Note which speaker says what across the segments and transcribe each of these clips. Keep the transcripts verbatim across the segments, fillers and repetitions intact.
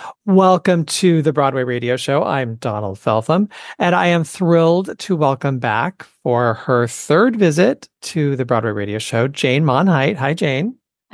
Speaker 1: Welcome to the Broadway Radio Show. I'm Donald Feltham, and I am thrilled to welcome back for her third visit to the Broadway Radio Show, Jane Monheit. Hi, Jane.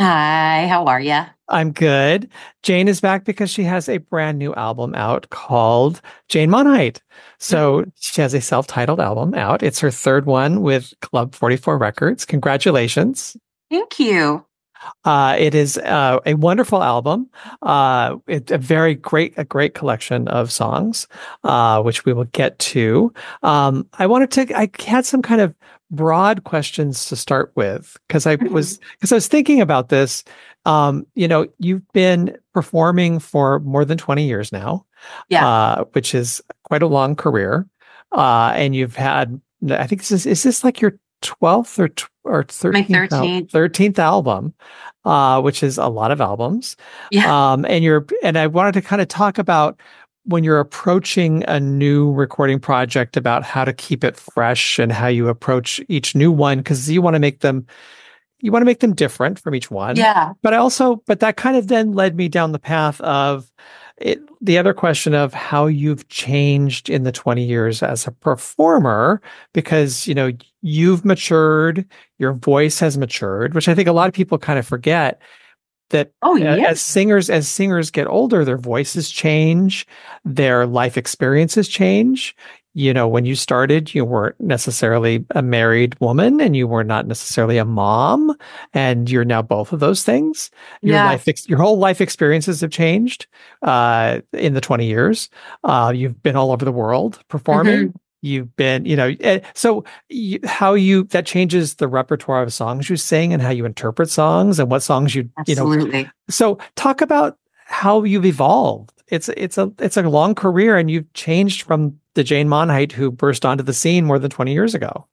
Speaker 2: Hi, how are you?
Speaker 1: I'm good. Jane is back because she has a brand new album out called Jane Monheit. So she has a self-titled album out. It's her third one with Club forty-four Records. Congratulations.
Speaker 2: Thank you.
Speaker 1: Uh, it is uh, a wonderful album. Uh, it's a very great, a great collection of songs, uh, which we will get to. Um, I wanted to, I had some kind of broad questions to start with because I was, because I was thinking about this. Um, you know, you've been performing for more than twenty years now,
Speaker 2: Yeah.
Speaker 1: uh, which is quite a long career. Uh, and you've had, I think this is, is this like your twelfth or or thirteenth,
Speaker 2: My thirteenth.
Speaker 1: thirteenth album, uh, which is a lot of albums.
Speaker 2: Yeah.
Speaker 1: Um, and you're and I wanted to kind of talk about when you're approaching a new recording project about how to keep it fresh and how you approach each new one, because you want to make them you want to make them different from each one.
Speaker 2: Yeah.
Speaker 1: But I also, but that kind of then led me down the path of it, the other question of how you've changed in the twenty years as a performer, because, you know, you've matured, your voice has matured, which I think a lot of people kind of forget that
Speaker 2: Oh,
Speaker 1: uh,
Speaker 2: yeah.
Speaker 1: as singers, as singers get older, their voices change, their life experiences change. You know, when you started, you weren't necessarily a married woman and you were not necessarily a mom, and you're now both of those things. Your
Speaker 2: Yeah.
Speaker 1: life, ex- your whole life experiences have changed uh, in the twenty years. Uh, you've been all over the world performing.
Speaker 2: Mhm.
Speaker 1: You've been, you know, eh, so you, how you, that changes the repertoire of songs you sing and how you interpret songs and what songs you, you know.
Speaker 2: Absolutely.
Speaker 1: So talk about how you've evolved. It's, it's a, it's a long career, and you've changed from the Jane Monheit who burst onto the scene more than twenty years ago.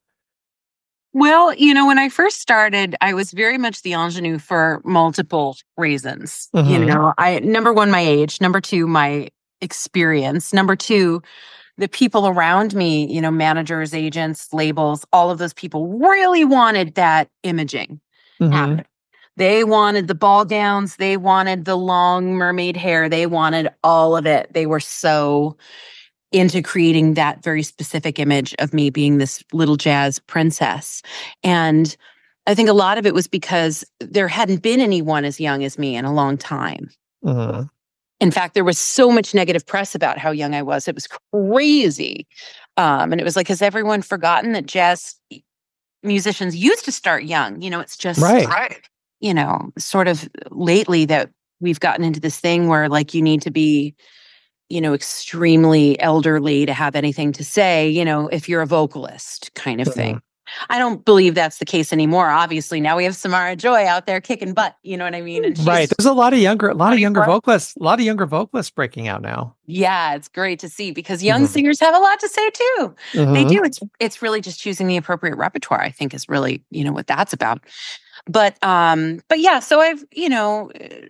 Speaker 2: Well, you know, when I first started, I was very much the ingenue for multiple reasons. You
Speaker 1: Mhm.
Speaker 2: know, I number one, my age. Number two, my experience. Number two, the people around me, you know, managers, agents, labels, all of those people really wanted that imaging
Speaker 1: Mhm.
Speaker 2: happen. They wanted the ball gowns. They wanted the long mermaid hair. They wanted all of it. They were so into creating that very specific image of me being this little jazz princess. And I think a lot of it was because there hadn't been anyone as young as me in a long time.
Speaker 1: Mhm.
Speaker 2: In fact, there was so much negative press about how young I was. It was crazy. Um, and it was like, has everyone forgotten that jazz musicians used to start young? You know, it's just,
Speaker 1: Right.
Speaker 2: right. you know, sort of lately that we've gotten into this thing where like you need to be, you know, extremely elderly to have anything to say, you know, if you're a vocalist kind of
Speaker 1: Mhm.
Speaker 2: thing. I don't believe that's the case anymore. Obviously, now we have Samara Joy out there kicking butt. You know what I mean? And she's,
Speaker 1: Right. There's a lot of younger, a lot of younger
Speaker 2: twenty-four.
Speaker 1: vocalists, a lot of younger vocalists breaking out now.
Speaker 2: Yeah, it's great to see because young
Speaker 1: Mhm.
Speaker 2: singers have a lot to say too. They
Speaker 1: Mhm.
Speaker 2: do. It's it's really just choosing the appropriate repertoire, I think, is really, you know, what that's about. But um, but yeah, so I've, you know,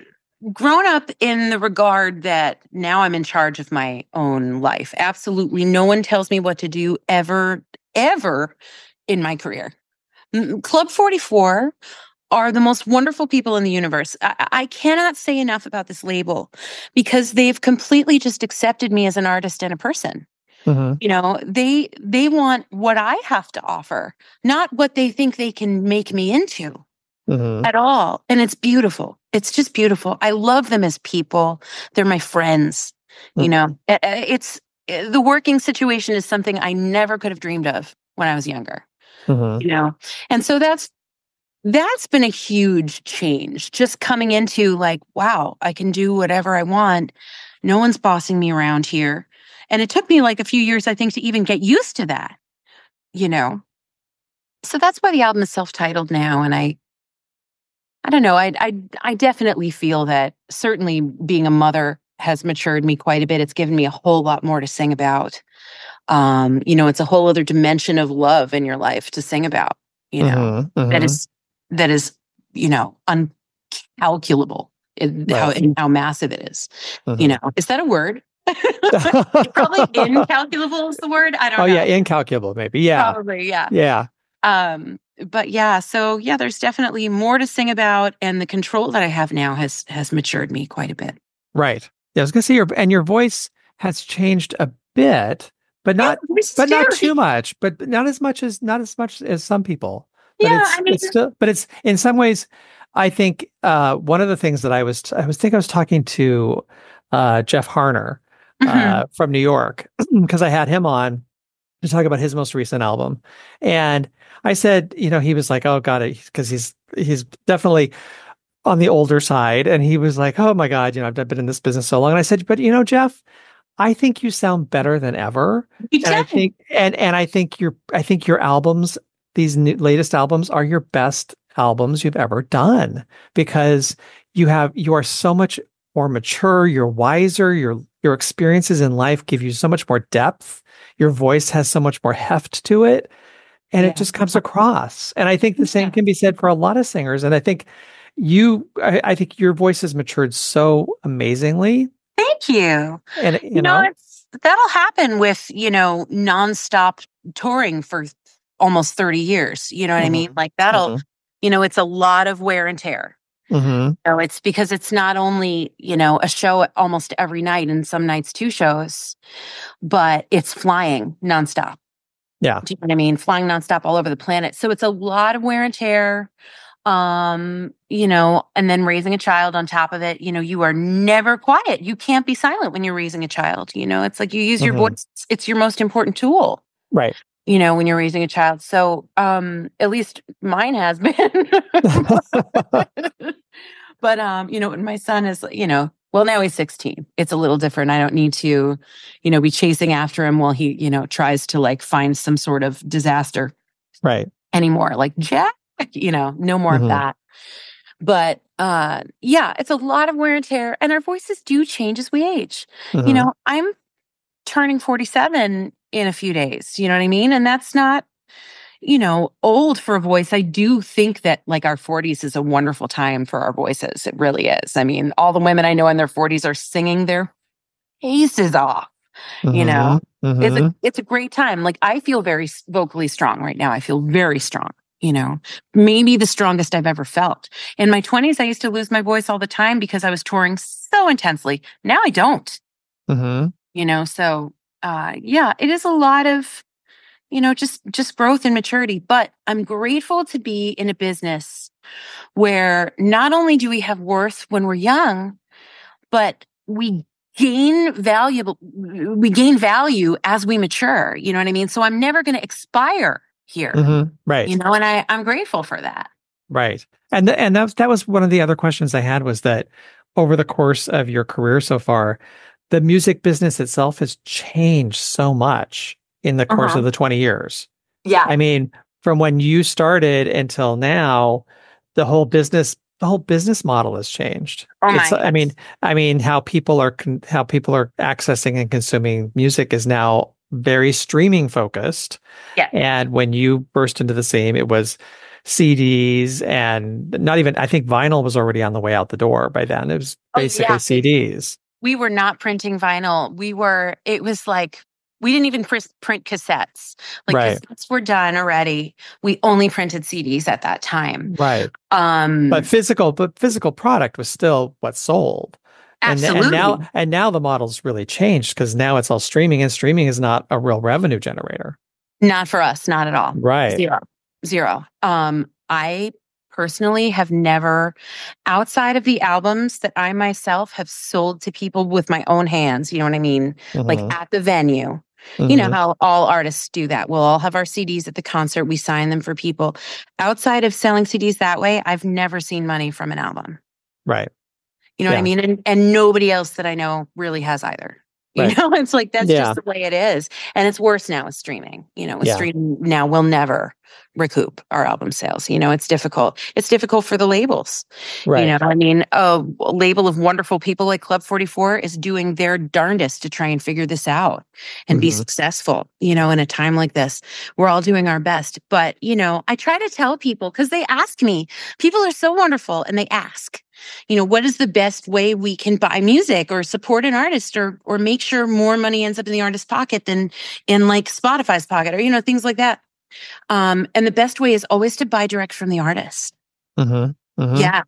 Speaker 2: grown up in the regard that now I'm in charge of my own life. Absolutely no one tells me what to do ever, ever in my career. Mm, Club forty-four are the most wonderful people in the universe. I, I cannot say enough about this label because they've completely just accepted me as an artist and a person.
Speaker 1: Mhm.
Speaker 2: You know, they they want what I have to offer, not what they think they can make me into
Speaker 1: Mhm.
Speaker 2: at all. And it's beautiful. It's just beautiful. I love them as people. They're my friends. You know, Uh, uh, it's uh, the working situation is something I never could have dreamed of when I was younger,
Speaker 1: Mhm.
Speaker 2: you know? And so that's that's been a huge change. Just coming into like, wow, I can do whatever I want. No one's bossing me around here. And it took me like a few years, I think, to even get used to that, you know? So that's why the album is self-titled now. And I, I don't know, I, I, I definitely feel that certainly being a mother has matured me quite a bit. It's given me a whole lot more to sing about. Um, you know, it's a whole other dimension of love in your life to sing about, you know,
Speaker 1: Mhm.
Speaker 2: that
Speaker 1: Mhm.
Speaker 2: is, that is, you know, uncalculable in how,
Speaker 1: Right.
Speaker 2: in how massive it is. You
Speaker 1: Mhm.
Speaker 2: know, is that a word? Probably incalculable is the word. I don't
Speaker 1: Oh
Speaker 2: know.
Speaker 1: yeah, incalculable maybe. Yeah.
Speaker 2: Probably, yeah.
Speaker 1: Yeah.
Speaker 2: Um, but yeah, so yeah, there's definitely more to sing about, and the control that I have now has has matured me quite a bit.
Speaker 1: Right. Yeah, I was gonna say your and your voice has changed a bit, but
Speaker 2: Yeah,
Speaker 1: not
Speaker 2: this is
Speaker 1: but not
Speaker 2: scary.
Speaker 1: too much, but not as much as not as much as some people. But
Speaker 2: Yeah,
Speaker 1: it's
Speaker 2: I mean,
Speaker 1: it's still but it's in some ways, I think uh one of the things that I was I was think I was talking to uh Jeff Harner
Speaker 2: mhm.
Speaker 1: uh from New York because I had him on to talk about his most recent album. And I said, you know, he was like, oh God, because he's he's definitely on the older side. And he was like, oh my God, you know, I've been in this business so long. And I said, but you know, Jeff, I think you sound better than ever.
Speaker 2: You
Speaker 1: And I
Speaker 2: did.
Speaker 1: think and and I think your I think your albums, these new, latest albums are your best albums you've ever done because you have you are so much more mature, you're wiser, your your experiences in life give you so much more depth. Your voice has so much more heft to it and it
Speaker 2: Yeah.
Speaker 1: just comes across. And I think the same
Speaker 2: Yeah.
Speaker 1: can be said for a lot of singers. And I think you I, I think your voice has matured so amazingly.
Speaker 2: Thank you.
Speaker 1: And you
Speaker 2: You know,
Speaker 1: know,
Speaker 2: it's that'll happen with, you know, nonstop touring for almost thirty years. You know what I mean?
Speaker 1: hmm
Speaker 2: Like that'll,
Speaker 1: hmm
Speaker 2: you know, it's a lot of wear and tear.
Speaker 1: hmm
Speaker 2: So it's because it's not only, you know, a show almost every night and some nights two shows, but it's flying nonstop.
Speaker 1: Yeah.
Speaker 2: Do you know what I mean? Flying nonstop all over the planet. So it's a lot of wear and tear. Um, you know, and then raising a child on top of it, you know, you are never quiet. You can't be silent when you're raising a child. You know, it's like you use your
Speaker 1: hmm
Speaker 2: voice. It's your most important tool,
Speaker 1: Right.
Speaker 2: you know, when you're raising a child. So, um, at least mine has been. But, um, you know, and my son is, you know, well, now he's sixteen. It's a little different. I don't need to, you know, be chasing after him while he, you know, tries to like find some sort of disaster
Speaker 1: Right.
Speaker 2: anymore. Like, Jack, you know, no more of
Speaker 1: hmm
Speaker 2: that. But uh yeah, it's a lot of wear and tear and our voices do change as we age. You
Speaker 1: hmm
Speaker 2: know, I'm turning forty-seven in a few days, you know what I mean? And that's not, you know, old for a voice. I do think that like our forties is a wonderful time for our voices. It really is. I mean, all the women I know in their forties are singing their faces off, you
Speaker 1: hmm
Speaker 2: know. It's a
Speaker 1: hmm
Speaker 2: it's a great time. Like I feel very s- vocally strong right now. I feel very strong, you know. Maybe the strongest I've ever felt. In my twenties I used to lose my voice all the time because I was touring so intensely. Now I don't,
Speaker 1: hmm
Speaker 2: you know. So, uh yeah, it is a lot of, you know, just just growth and maturity, but I'm grateful to be in a business where not only do we have worth when we're young, but we gain valuable we gain value as we mature. You know what I mean? So I'm never going to expire here,
Speaker 1: hmm
Speaker 2: you
Speaker 1: Right.
Speaker 2: know, and I, I'm grateful for that.
Speaker 1: Right. And th- and that was, that was one of the other questions I had was that over the course of your career so far, the music business itself has changed so much in the course
Speaker 2: Uh-huh.
Speaker 1: of the twenty years.
Speaker 2: Yeah.
Speaker 1: I mean, from when you started until now, the whole business the whole business model has changed.
Speaker 2: Oh
Speaker 1: It's
Speaker 2: my,
Speaker 1: I mean,
Speaker 2: yes.
Speaker 1: I mean how people are con- how people are accessing and consuming music is now very streaming focused.
Speaker 2: Yeah.
Speaker 1: And when you burst into the scene, it was C Ds and not even, I think vinyl was already on the way out the door by then. It was
Speaker 2: Oh
Speaker 1: basically
Speaker 2: yeah.
Speaker 1: C Ds.
Speaker 2: We were not printing vinyl. We were, it was like, we didn't even print, print cassettes. Like
Speaker 1: Right.
Speaker 2: cassettes were done already. We only printed C Ds at that time.
Speaker 1: Right. But
Speaker 2: Um,
Speaker 1: physical, but physical product was still what sold. And and now
Speaker 2: absolutely.
Speaker 1: and now the model's really changed because now it's all streaming and streaming is not a real revenue generator.
Speaker 2: Not for us, not at all.
Speaker 1: Right.
Speaker 2: Zero. Zero. Um, I personally have never, outside of the albums that I myself have sold to people with my own hands, you know what I mean? Like
Speaker 1: hmm
Speaker 2: at the venue. You know
Speaker 1: hmm
Speaker 2: how all artists do that. We'll all have our C Ds at the concert. We sign them for people. Outside of selling C Ds that way, I've never seen money from an album.
Speaker 1: Right.
Speaker 2: You know what I
Speaker 1: Yeah.
Speaker 2: mean? And and nobody else that I know really has either. You
Speaker 1: Right.
Speaker 2: know, it's like that's
Speaker 1: Yeah.
Speaker 2: just the way it is. And it's worse now with streaming. You know, with
Speaker 1: Yeah.
Speaker 2: streaming now we'll never recoup our album sales. You know, it's difficult. It's difficult for the labels. You
Speaker 1: Right.
Speaker 2: know, I mean, a label of wonderful people like Club forty-four is doing their darndest to try and figure this out and be
Speaker 1: hmm
Speaker 2: successful, you know, in a time like this. We're all doing our best. But, you know, I try to tell people because they ask me, people are so wonderful and they ask, you know, what is the best way we can buy music or support an artist or or make sure more money ends up in the artist's pocket than in like Spotify's pocket or, you know, things like that. Um, and the best way is always to buy direct from the artist.
Speaker 1: hmm hmm
Speaker 2: Yeah.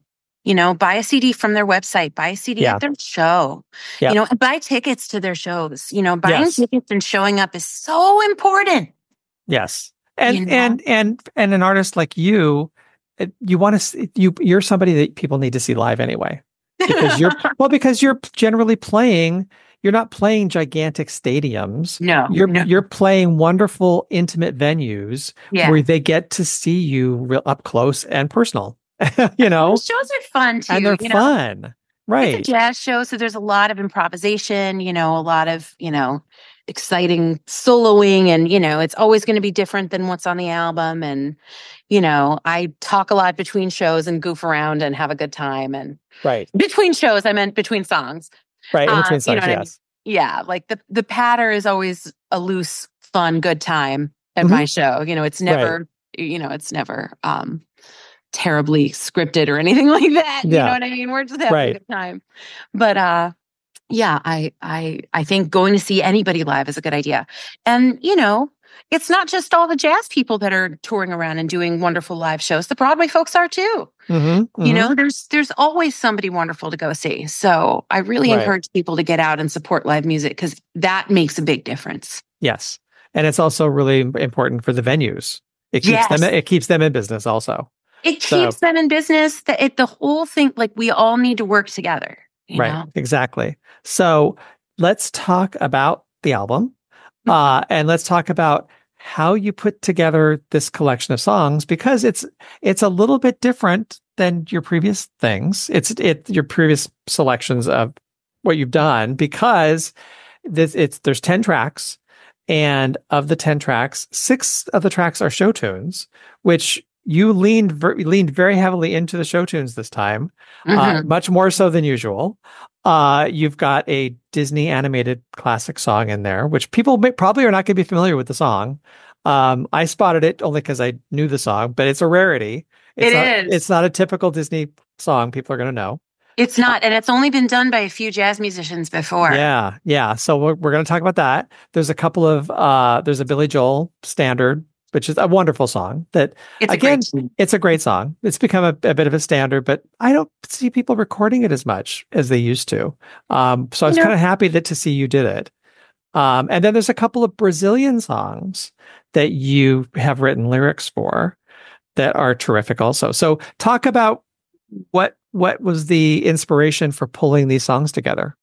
Speaker 2: You know, buy a C D from their website, buy a C D
Speaker 1: Yeah.
Speaker 2: at their show,
Speaker 1: Yep.
Speaker 2: you know, and buy tickets to their shows. You know, buying
Speaker 1: Yes.
Speaker 2: tickets and showing up is so important.
Speaker 1: Yes. And
Speaker 2: You know?
Speaker 1: and and and an artist like you, it- you want to you you're somebody that people need to see live anyway. Because you're well because you're generally playing, you're not playing gigantic stadiums.
Speaker 2: No,
Speaker 1: You're
Speaker 2: no.
Speaker 1: you're playing wonderful intimate venues
Speaker 2: Yeah.
Speaker 1: where they get to see you real up close and personal. You know,
Speaker 2: Those shows are fun too.
Speaker 1: and they're
Speaker 2: you know?
Speaker 1: fun. Right.
Speaker 2: It's a jazz show, so there's a lot of improvisation, you know, a lot of, you know, exciting soloing, and, you know, it's always going to be different than what's on the album. And, you know, I talk a lot between shows and goof around and have a good time. And
Speaker 1: Right.
Speaker 2: between shows, I meant between songs.
Speaker 1: Right. In
Speaker 2: Uh,
Speaker 1: between
Speaker 2: you
Speaker 1: songs,
Speaker 2: know what I mean?
Speaker 1: yes.
Speaker 2: Yeah, like the the patter is always a loose, fun, good time at
Speaker 1: Mhm.
Speaker 2: my show. You know, it's never, you know, it's never um terribly scripted or anything like that. You
Speaker 1: Yeah.
Speaker 2: know what I mean? We're just having
Speaker 1: Right.
Speaker 2: a good time. But uh yeah, I I I think going to see anybody live is a good idea. And, you know, it's not just all the jazz people that are touring around and doing wonderful live shows. The Broadway folks are too.
Speaker 1: Mm-hmm.
Speaker 2: You know, there's there's always somebody wonderful to go see. So I really
Speaker 1: Right.
Speaker 2: encourage people to get out and support live music, because that makes a big difference.
Speaker 1: Yes. And it's also really important for the venues. It keeps
Speaker 2: Yes.
Speaker 1: them it keeps them in business also.
Speaker 2: It
Speaker 1: So-
Speaker 2: keeps them in business. The, it, the whole thing, like, we all need to work together. You
Speaker 1: Right.
Speaker 2: know?
Speaker 1: Exactly. So let's talk about the album.
Speaker 2: Mm-hmm.
Speaker 1: Uh, and let's talk about how you put together this collection of songs, because it's it's a little bit different than your previous things. It's it your previous selections of what you've done, because this it's there's ten tracks, and of the ten tracks, six of the tracks are show tunes, which you leaned ver- leaned very heavily into the show tunes this time, uh,
Speaker 2: Mhm.
Speaker 1: much more so than usual. Uh, you've got a Disney animated classic song in there, which people may, probably are not going to be familiar with the song. Um, I spotted it only because I knew the song, but it's a rarity. It's
Speaker 2: It
Speaker 1: not,
Speaker 2: is.
Speaker 1: It's not a typical Disney song people are going to know.
Speaker 2: It's not, and it's only been done by a few jazz musicians before.
Speaker 1: Yeah, yeah. So we're, we're going to talk about that. There's a couple of uh, there's a Billy Joel standard, which is a wonderful song. That
Speaker 2: It's a
Speaker 1: again,
Speaker 2: great tune.
Speaker 1: it's a great song. It's become a, a bit of a standard, but I don't see people recording it as much as they used to. Um, so I was
Speaker 2: You know-
Speaker 1: kind of happy that to see you did it. Um, and then there's a couple of Brazilian songs that you have written lyrics for that are terrific also. So talk about what what was the inspiration for pulling these songs together?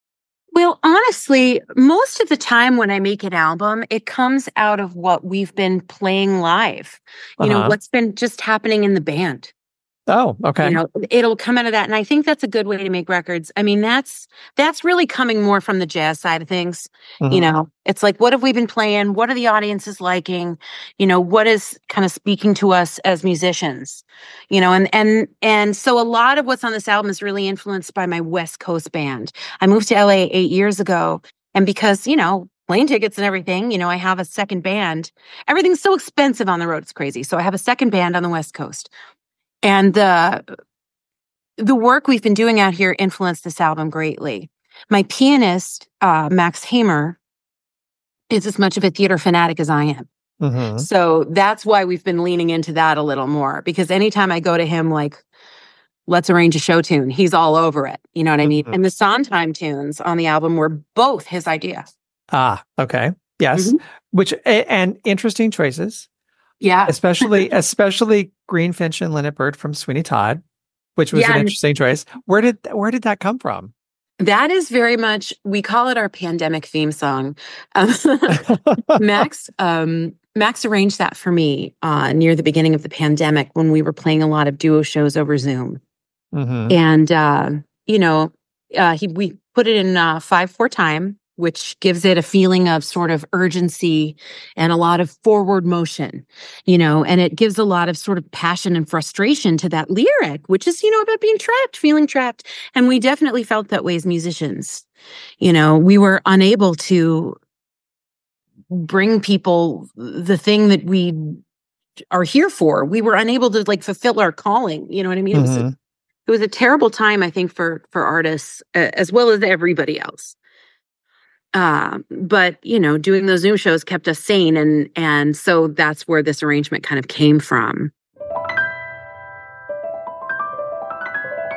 Speaker 2: Well, honestly, most of the time when I make an album, it comes out of what we've been playing live. You know,
Speaker 1: Uh-huh.
Speaker 2: what's been just happening in the band.
Speaker 1: Oh, okay.
Speaker 2: You know, it'll come out of that. And I think that's a good way to make records. I mean, that's that's really coming more from the jazz side of things. You
Speaker 1: Mhm.
Speaker 2: know, it's like, what have we been playing? What are the audiences liking? You know, what is kind of speaking to us as musicians? You know, and and and so a lot of what's on this album is really influenced by my West Coast band. I moved to L A eight years ago, and because, you know, plane tickets and everything, you know, I have a second band. Everything's so expensive on the road, it's crazy. So I have a second band on the West Coast. And the the work we've been doing out here influenced this album greatly. My pianist, uh, Max Hamer, is as much of a theater fanatic as I am.
Speaker 1: Mhm.
Speaker 2: So that's why we've been leaning into that a little more, because anytime I go to him, like, let's arrange a show tune, he's all over it. You know what I mean?
Speaker 1: Mhm.
Speaker 2: And the Sondheim tunes on the album were both his idea.
Speaker 1: Ah, okay. Yes.
Speaker 2: Mhm.
Speaker 1: Which a- and interesting choices,
Speaker 2: Yeah.
Speaker 1: especially especially Greenfinch and Linnet Bird from Sweeney Todd, which was
Speaker 2: Yeah,
Speaker 1: an
Speaker 2: and-
Speaker 1: interesting choice. Where did where did that come from?
Speaker 2: That is very much, we call it our pandemic theme song. Um, Max, um, Max arranged that for me uh, near the beginning of the pandemic when we were playing a lot of duo shows over Zoom.
Speaker 1: Mhm.
Speaker 2: And, uh, you know, uh, he, we put it in uh, five four time, which gives it a feeling of sort of urgency and a lot of forward motion, you know, and it gives a lot of sort of passion and frustration to that lyric, which is, you know, about being trapped, feeling trapped. And we definitely felt that way as musicians. You know, we were unable to bring people the thing that we are here for. We were unable to, like, fulfill our calling. You know what I mean? It was a,
Speaker 1: Mhm.
Speaker 2: it was a terrible time, I think, for for artists uh, as well as everybody else. Uh, but, you know, doing those Zoom shows kept us sane, and and so that's where this arrangement kind of came from.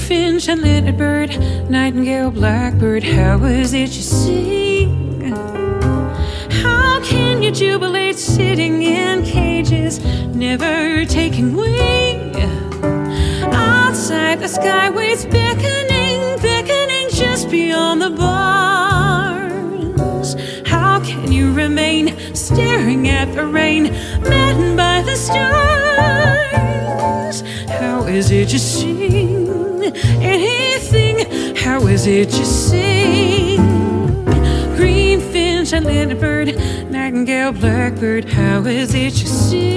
Speaker 2: finch and little bird, nightingale, blackbird, how is it you sing? How can you jubilate sitting in cages, never taking wing? Outside the sky waits beckoning, beckoning just beyond the bars. How can you remain staring at the rain, maddened by the stars? How is it you sing anything? How is it you sing? Green finch and little bird, nightingale, blackbird, how is it you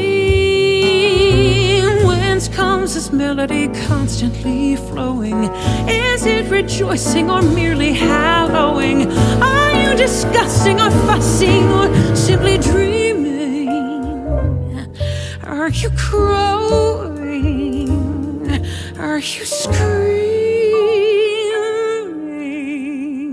Speaker 2: sing? Whence comes this melody constantly flowing? Is it rejoicing or merely hallowing? Are you discussing or fussing or simply dreaming? Are you crowing? Are you screaming?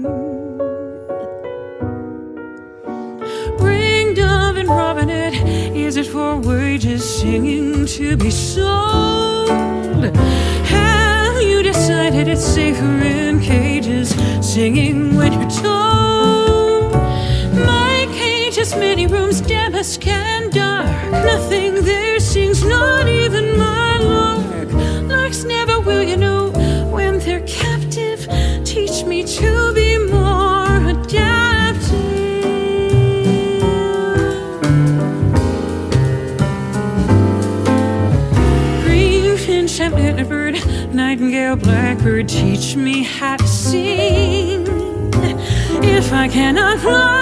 Speaker 2: Ring, dove, and robinet, is it for wages, singing to be sold? Have you decided it's safer in cages, singing when you're told? My cage has many rooms, damask and dark. Nothing there sings, not even my lark. Larks never will, you know, when they're captive. Teach me to be more adaptive. Green finch and little bird, nightingale, blackbird, teach me how to sing. If I cannot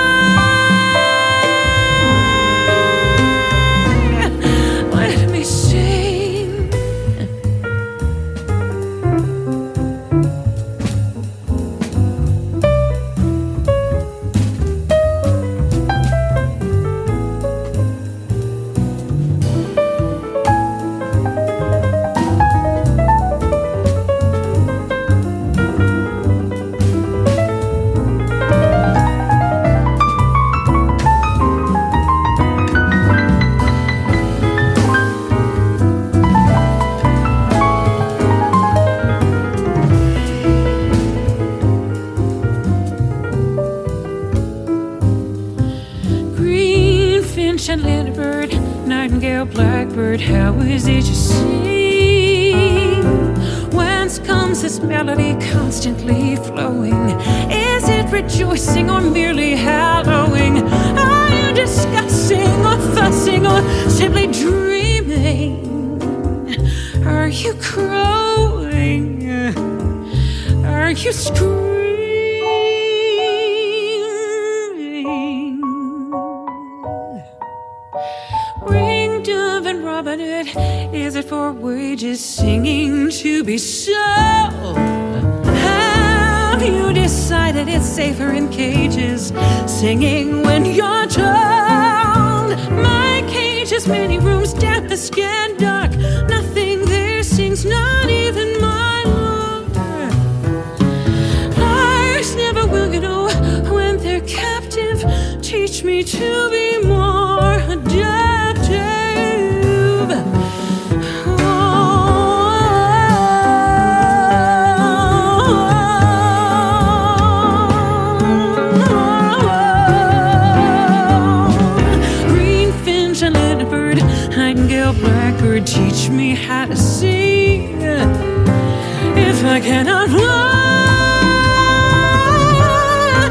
Speaker 2: fly, let me sing. And little bird, nightingale, blackbird, how is it you sing? Whence comes this melody constantly flowing? Is it rejoicing or merely hallowing? Are you discussing or fussing or simply dreaming? Are you crowing? Are you screaming? Ring, dove, and robinet, is it for wages, singing to be sold? Have you decided it's safer in cages, singing when you're told? My cage has many rooms, damask and dark. Nothing there sings, not even my lord. Liars never will, you know, when they're captive. Teach me to be more adaptive. Blackbird, teach me how to sing. If I cannot fly,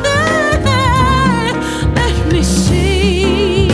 Speaker 2: let me sing.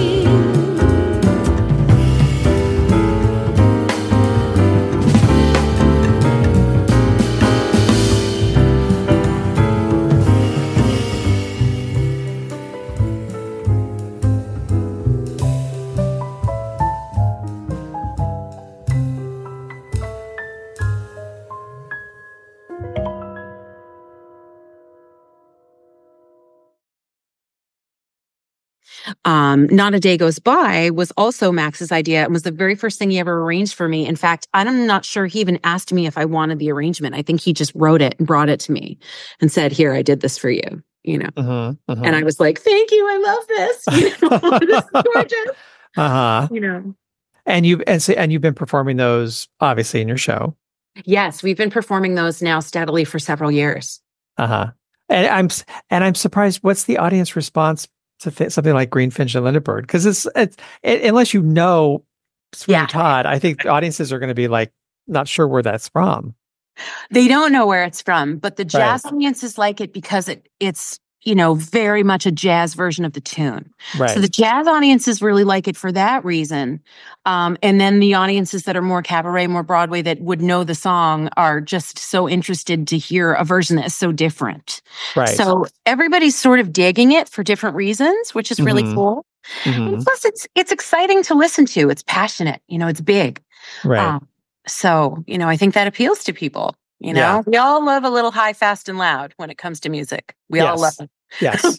Speaker 2: Um, Not a Day Goes By was also Max's idea and was the very first thing he ever arranged for me. In fact, I'm not sure he even asked me if I wanted the arrangement. I think he just wrote it and brought it to me and said, here, I did this for you, you know.
Speaker 1: Uh-huh, uh-huh.
Speaker 2: And I was like, thank you. I love this. You know, this is gorgeous.
Speaker 1: Uh-huh.
Speaker 2: You know.
Speaker 1: And you and so, and you've been performing those obviously in your show.
Speaker 2: Yes, we've been performing those now steadily for several years.
Speaker 1: Uh-huh. And I'm s- and I'm surprised. What's the audience response to th- something like Greenfinch and Lindbergh? Because it's, it's it, unless you know Sweeney
Speaker 2: Yeah.
Speaker 1: Todd, I think audiences are going to be like not sure where that's from.
Speaker 2: They don't know where it's from, but the jazz
Speaker 1: Right.
Speaker 2: audiences like it because it it's, you know, very much a jazz version of the tune. So
Speaker 1: Right.
Speaker 2: the jazz audiences really like it for that reason. Um, and then the audiences that are more cabaret, more Broadway, that would know the song are just so interested to hear a version that is so different.
Speaker 1: Right.
Speaker 2: So everybody's sort of digging it for different reasons, which is really
Speaker 1: Mhm.
Speaker 2: cool. And
Speaker 1: Mhm.
Speaker 2: plus, it's it's exciting to listen to. It's passionate. You know, it's big.
Speaker 1: Right.
Speaker 2: Um, so, you know, I think that appeals to people. You know,
Speaker 1: Yeah.
Speaker 2: we all love a little high, fast, and loud when it comes to music. We all love
Speaker 1: Yes.
Speaker 2: it.
Speaker 1: Yes.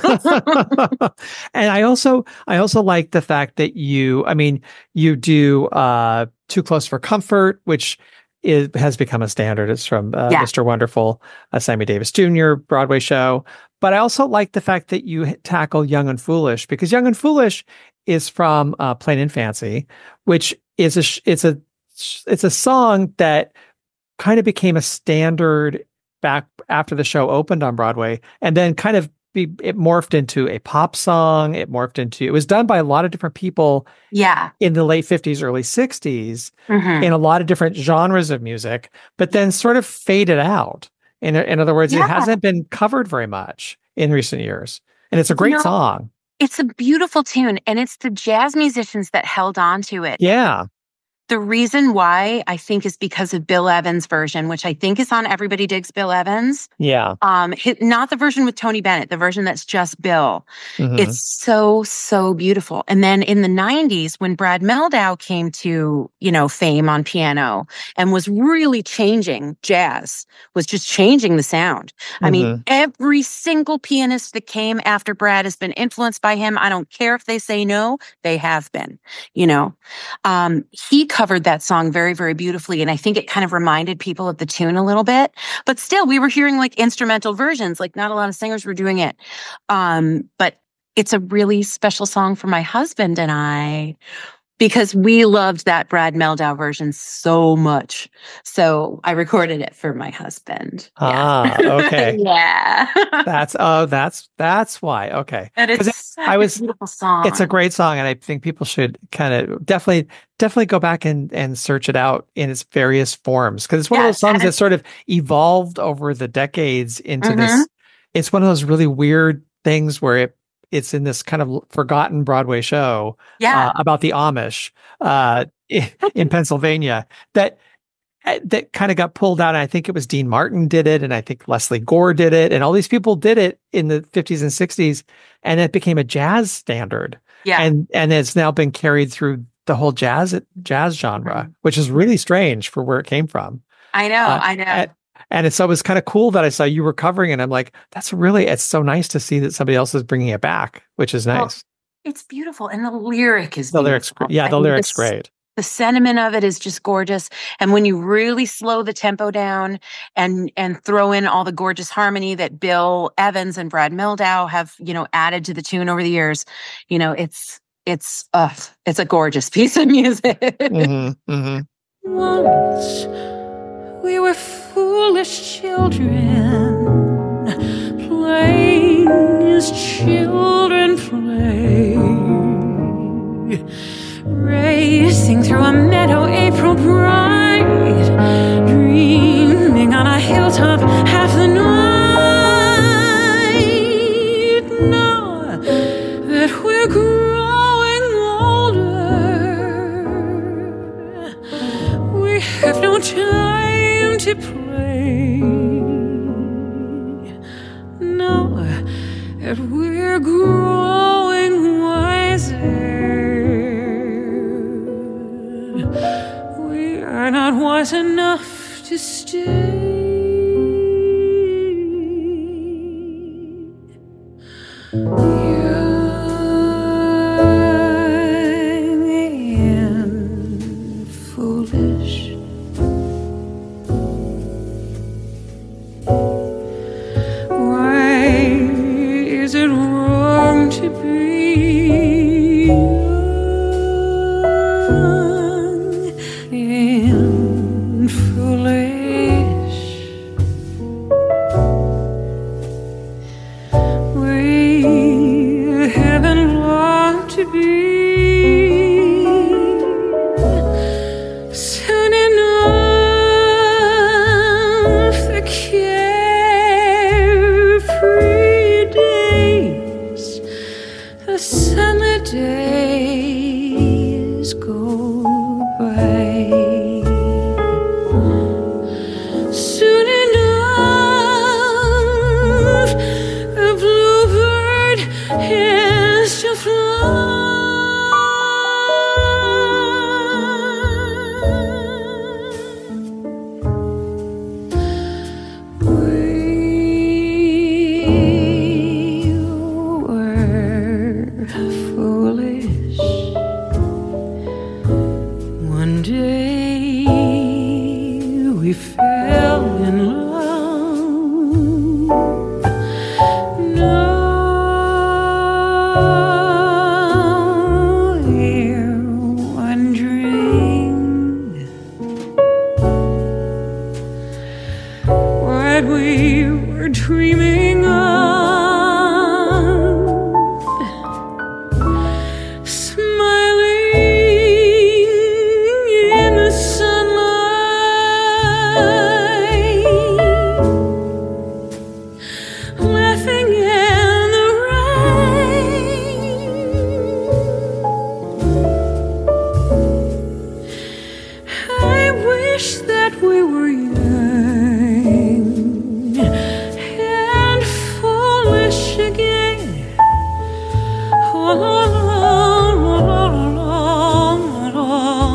Speaker 1: And I also I also like the fact that you, I mean, you do uh Too Close for Comfort, which is has become a standard. It's from uh,
Speaker 2: Yeah.
Speaker 1: Mister Wonderful, a Sammy Davis Junior Broadway show. But I also like the fact that you h- tackle Young and Foolish, because Young and Foolish is from uh, Plain and Fancy, which is a sh- it's a sh- it's a song that kind of became a standard back after the show opened on Broadway, and then kind of be, it morphed into a pop song. It morphed into, it was done by a lot of different people
Speaker 2: Yeah.
Speaker 1: in the late fifties, early sixties,
Speaker 2: Mhm.
Speaker 1: in a lot of different genres of music, but then sort of faded out. In, in other words, it
Speaker 2: Yeah.
Speaker 1: hasn't been covered very much in recent years. And it's a great
Speaker 2: No.
Speaker 1: song.
Speaker 2: It's a beautiful tune, and it's the jazz musicians that held on to it.
Speaker 1: Yeah.
Speaker 2: The reason why, I think, is because of Bill Evans' version, which I think is on Everybody Digs Bill Evans.
Speaker 1: Yeah.
Speaker 2: Um, hi- not the version with Tony Bennett, the version that's just Bill.
Speaker 1: Mhm.
Speaker 2: It's so, so beautiful. And then in the nineties, when Brad Meldau came to, you know, fame on piano and was really changing jazz, was just changing the sound. I mean,
Speaker 1: Mhm.
Speaker 2: every single pianist that came after Brad has been influenced by him. I don't care if they say no, they have been, you know. Um, he covered that song very, very beautifully. And I think it kind of reminded people of the tune a little bit, but still we were hearing like instrumental versions, like not a lot of singers were doing it. Um, but it's a really special song for my husband and I, because we loved that Brad Meldau version so much. So I recorded it for my husband.
Speaker 1: Ah,
Speaker 2: Yeah.
Speaker 1: okay.
Speaker 2: Yeah.
Speaker 1: That's, oh, that's, that's why. Okay.
Speaker 2: And
Speaker 1: 'Cause
Speaker 2: it's such
Speaker 1: I was,
Speaker 2: a beautiful song.
Speaker 1: it's a great song, and I think people should kind of definitely, definitely go back and, and search it out in its various forms, because it's one of
Speaker 2: Yeah,
Speaker 1: those songs
Speaker 2: and
Speaker 1: that
Speaker 2: it's-
Speaker 1: sort of evolved over the decades into
Speaker 2: Mhm.
Speaker 1: this. It's one of those really weird things where it it's in this kind of forgotten Broadway show
Speaker 2: Yeah.
Speaker 1: uh, about the Amish uh, in Pennsylvania that uh, that kind of got pulled out. And I think it was Dean Martin did it, and I think Leslie Gore did it, and all these people did it in the fifties and sixties, and it became a jazz standard.
Speaker 2: Yeah.
Speaker 1: And and it's now been carried through the whole jazz jazz genre,
Speaker 2: Mhm.
Speaker 1: which is really strange for where it came from.
Speaker 2: I know.
Speaker 1: Uh,
Speaker 2: I know.
Speaker 1: And, and it's always kind of cool that I saw you were covering it. I'm like, that's really, it's so nice to see that somebody else is bringing it back, which is
Speaker 2: Well,
Speaker 1: nice.
Speaker 2: It's beautiful. And the lyric is
Speaker 1: The lyrics,
Speaker 2: beautiful.
Speaker 1: yeah,
Speaker 2: I
Speaker 1: the
Speaker 2: mean,
Speaker 1: lyrics
Speaker 2: s-
Speaker 1: great.
Speaker 2: The sentiment of it is just gorgeous. And when you really slow the tempo down and and throw in all the gorgeous harmony that Bill Evans and Brad Meldau have, you know, added to the tune over the years, you know, it's it's uh it's a gorgeous piece of music.
Speaker 1: Mm-hmm, mm-hmm.
Speaker 3: Once we were foolish children, playing as children play, racing through a meadow, April bright, dreaming on a hilltop half the night. Now that we're growing older, we have no time to play. Now that we're growing wiser, we are not wise enough to stay. Young and foolish, why is it wrong to be young and foolish? we were young and foolish again. Oh, la, la, la, la, la,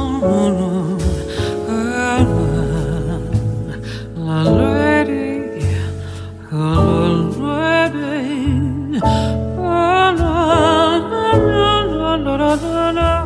Speaker 3: la, la, lady, oh, lady, oh, la, la, la, la, la, la, la.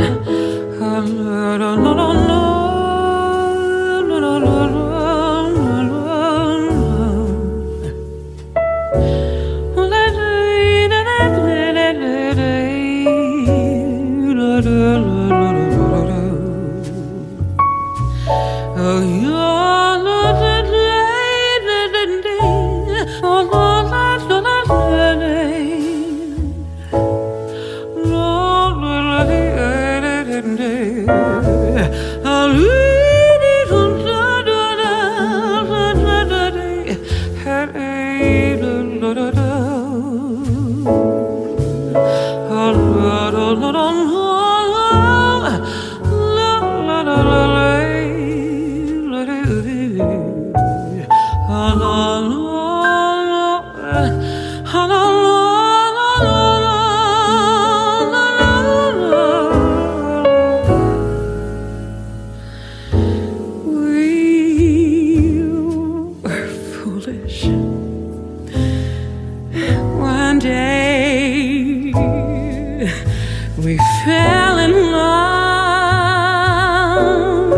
Speaker 3: One day we fell in love.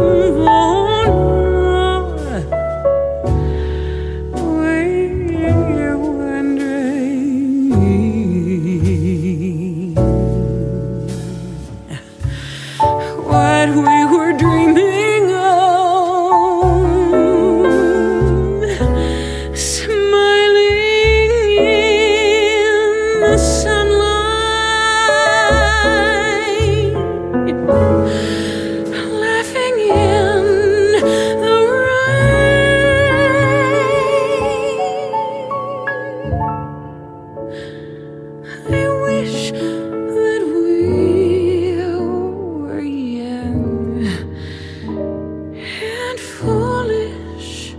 Speaker 3: We were wondering what we were dreaming of, smiling in the sunlight, laughing in the rain. I wish that we were young and foolish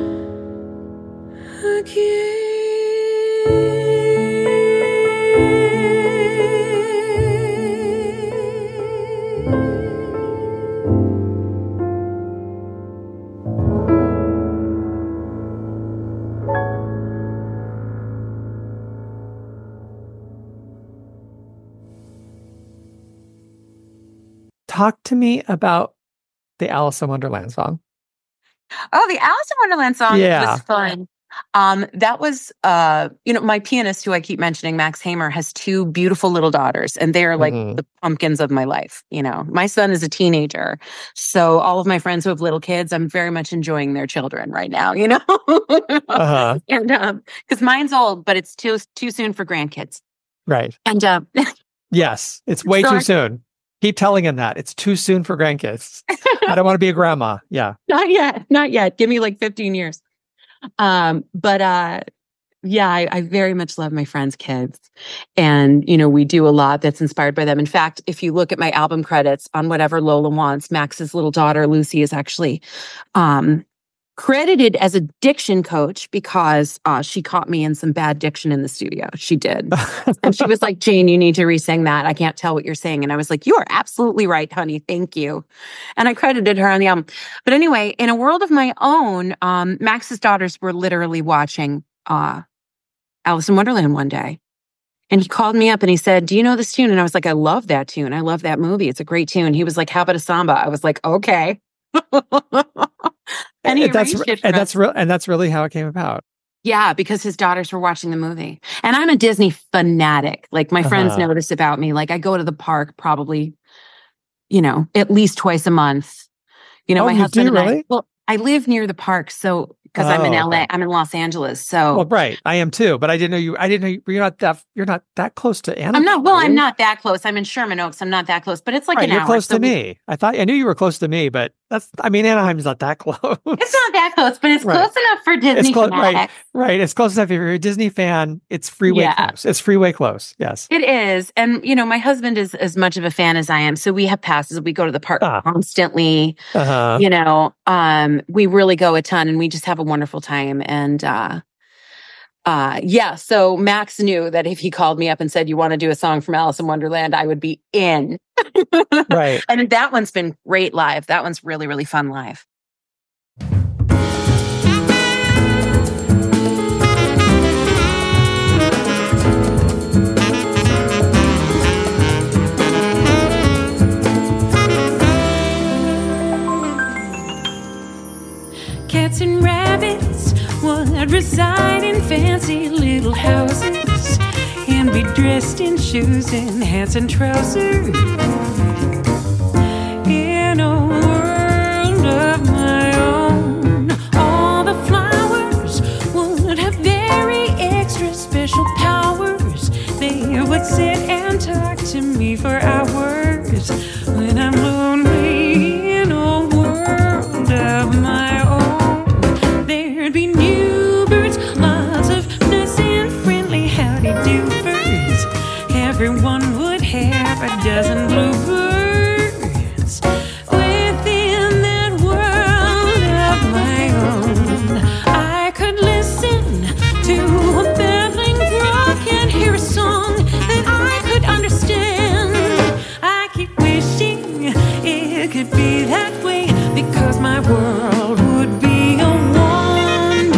Speaker 1: Talk to me about the Alice in Wonderland song.
Speaker 2: Oh, the Alice in Wonderland song
Speaker 1: Yeah.
Speaker 2: was fun. Um, that was, uh, you know, my pianist who I keep mentioning, Max Hamer, has two beautiful little daughters, and they're like
Speaker 1: Mhm.
Speaker 2: the pumpkins of my life. You know, my son is a teenager, so all of my friends who have little kids, I'm very much enjoying their children right now. You know,
Speaker 1: Uh-huh.
Speaker 2: and um, because mine's old, but it's too too soon for grandkids.
Speaker 1: Right.
Speaker 2: And um,
Speaker 1: Yes. It's way
Speaker 2: So
Speaker 1: too
Speaker 2: I-
Speaker 1: soon. Keep telling him that. It's too soon for grandkids. I don't want to be a grandma. Yeah.
Speaker 2: not yet, not yet. Give me like fifteen years. Um, but uh, yeah, I, I very much love my friends' kids. And, you know, we do a lot that's inspired by them. In fact, if you look at my album credits on Whatever Lola Wants, Max's little daughter, Lucy, is actually um, credited as a diction coach because uh, she caught me in some bad diction in the studio. She did. And she was like, Jane, you need to re-sing that. I can't tell what you're saying. And I was like, you are absolutely right, honey. Thank you. And I credited her on the album. But anyway, in a world of my own, um, Max's daughters were literally watching uh, Alice in Wonderland one day. And he called me up and he said, do you know this tune? And I was like, I love that tune. I love that movie. It's a great tune. He was like, how about a samba? I was like, okay. And he
Speaker 1: And that's
Speaker 2: arranged it for
Speaker 1: and
Speaker 2: us.
Speaker 1: that's real and that's really how it came about.
Speaker 2: Yeah, because his daughters were watching the movie. And I'm a Disney fanatic. Like my friends
Speaker 1: Uh-huh.
Speaker 2: know this about me. Like I go to the park probably, you know, at least twice a month. You know,
Speaker 1: Oh,
Speaker 2: my
Speaker 1: you
Speaker 2: husband
Speaker 1: do,
Speaker 2: and I,
Speaker 1: really?
Speaker 2: well, I live near the park. So, because I'm in
Speaker 1: Oh,
Speaker 2: L A,
Speaker 1: okay.
Speaker 2: I'm in Los Angeles. So
Speaker 1: Well, right. I am too, but I didn't know you I didn't know you, you're not that you're not that close to Anaheim.
Speaker 2: I'm not, well,
Speaker 1: are
Speaker 2: I'm
Speaker 1: you?
Speaker 2: not that close. I'm in Sherman Oaks. I'm not that close, but it's like
Speaker 1: Right,
Speaker 2: an
Speaker 1: you're
Speaker 2: hour.
Speaker 1: close
Speaker 2: So
Speaker 1: to
Speaker 2: we-
Speaker 1: me. I thought I knew you were close to me, but That's, I mean, Anaheim's not that close.
Speaker 2: It's not that close, but it's
Speaker 1: Right.
Speaker 2: close enough for Disney
Speaker 1: It's close, right?
Speaker 2: fanatics.
Speaker 1: Right. It's close enough. If you're a Disney fan, it's freeway
Speaker 2: Yeah.
Speaker 1: close. It's freeway close. Yes.
Speaker 2: It is. And, you know, my husband is as much of a fan as I am. So we have passes. We go to the park
Speaker 1: Ah.
Speaker 2: constantly.
Speaker 1: Uh-huh.
Speaker 2: You know, um, we really go a ton and we just have a wonderful time. And, uh, uh, yeah. So Max knew that if he called me up and said, you want to do a song from Alice in Wonderland, I would be in.
Speaker 1: Right.
Speaker 2: And that one's been great live. That one's really, really fun live.
Speaker 3: Cats and rabbits would reside in fancy little houses and be dressed in shoes and hats and trousers. In a world of my own, all the flowers would have very extra special powers. They would sit and talk to me for hours when I'm lonely in a world of my own. There'd be new birds, lots of nice and friendly howdy-do-birds. Everyone would have a dozen bluebirds within that world of my own. I could listen to a babbling brook and hear a song that I could understand. I keep wishing it could be that way because my world would be a wonderland.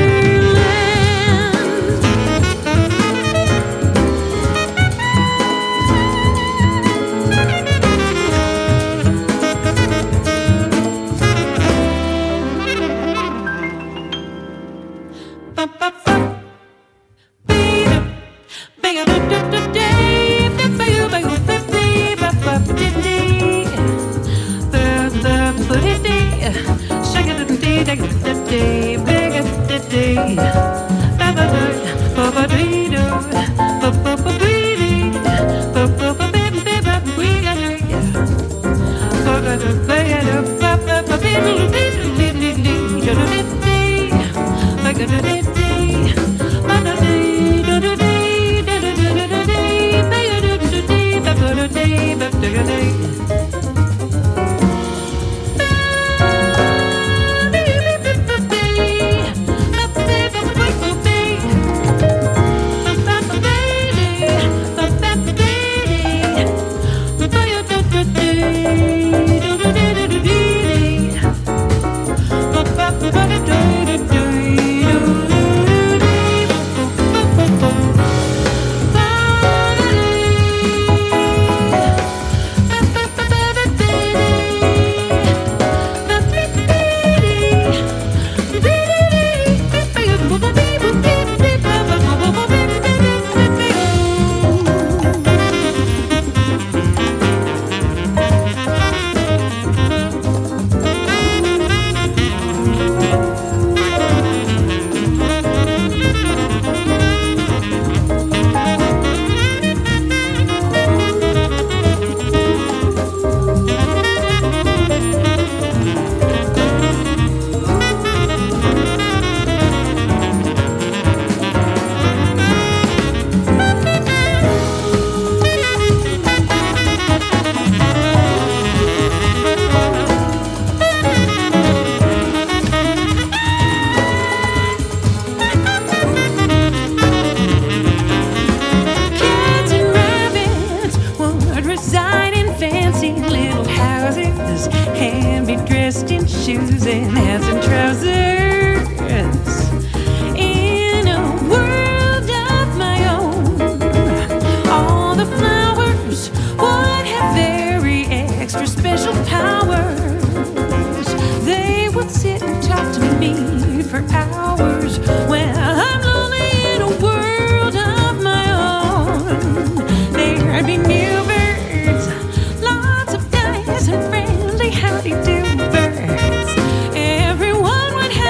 Speaker 3: shoes and hats and trousers. In a world of my own, all the flowers would have very extra special powers. They would sit and talk to me for hours when I'm lonely in a world of my own. There'd be new birds, lots of nice and friendly howdy-do birds. Everyone would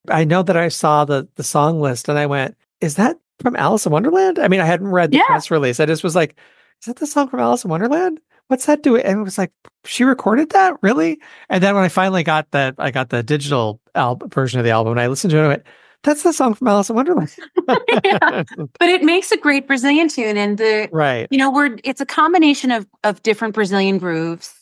Speaker 1: I know that I saw the the song list and I went, is that from Alice in Wonderland? I mean, I hadn't read the
Speaker 2: Yeah.
Speaker 1: press release. I just was like, is that the song from Alice in Wonderland? What's that doing? And it was like, she recorded that? Really? And then when I finally got the, I got the digital album version of the album and I listened to it, I went, that's the song from Alice in Wonderland.
Speaker 2: Yeah. But it makes a great Brazilian tune. And the,
Speaker 1: Right.
Speaker 2: you know, we're, it's a combination of, of different Brazilian grooves.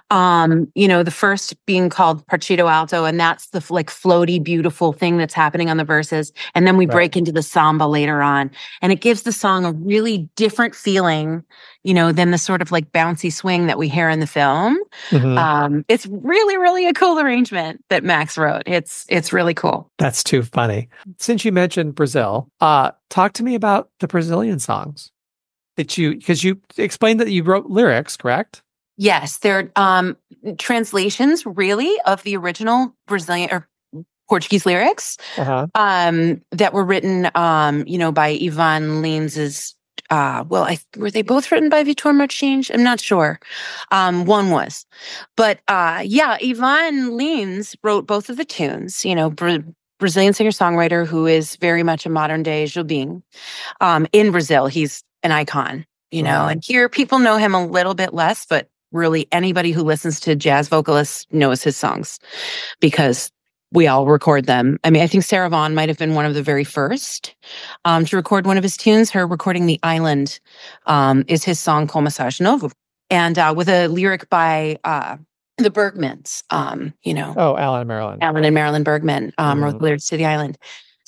Speaker 2: Um, you know, the first being called Partido Alto, and that's the like floaty, beautiful thing that's happening on the verses. And then we
Speaker 1: Right.
Speaker 2: break into the samba later on, and it gives the song a really different feeling, you know, than the sort of like bouncy swing that we hear in the film.
Speaker 1: Mhm.
Speaker 2: Um, it's really, really a cool arrangement that Max wrote. It's, it's really cool.
Speaker 1: That's too funny. Since you mentioned Brazil, uh, talk to me about the Brazilian songs that you, because you explained that you wrote lyrics, correct?
Speaker 2: Yes, they're um, translations, really, of the original Brazilian or Portuguese lyrics
Speaker 1: Uh-huh.
Speaker 2: um, that were written, um, you know, by Ivan Lins's. Uh, well, I, were they both written by Vitor Martins? I'm not sure. Um, one was, but uh, yeah, Ivan Lins wrote both of the tunes. You know, Bra- Brazilian singer-songwriter who is very much a modern-day Jobim. Um, in Brazil, he's an icon. You know,
Speaker 1: Wow.
Speaker 2: and here people know him a little bit less, but really anybody who listens to jazz vocalists knows his songs because we all record them. I mean, I think Sarah Vaughan might have been one of the very first um, to record one of his tunes. Her recording The Island um, is his song Começar de Novo. And uh, with a lyric by uh, the Bergmans, um, you know.
Speaker 1: Oh, Alan and Marilyn.
Speaker 2: Alan and Marilyn Bergman um,
Speaker 1: Mhm.
Speaker 2: wrote the lyrics to The Island.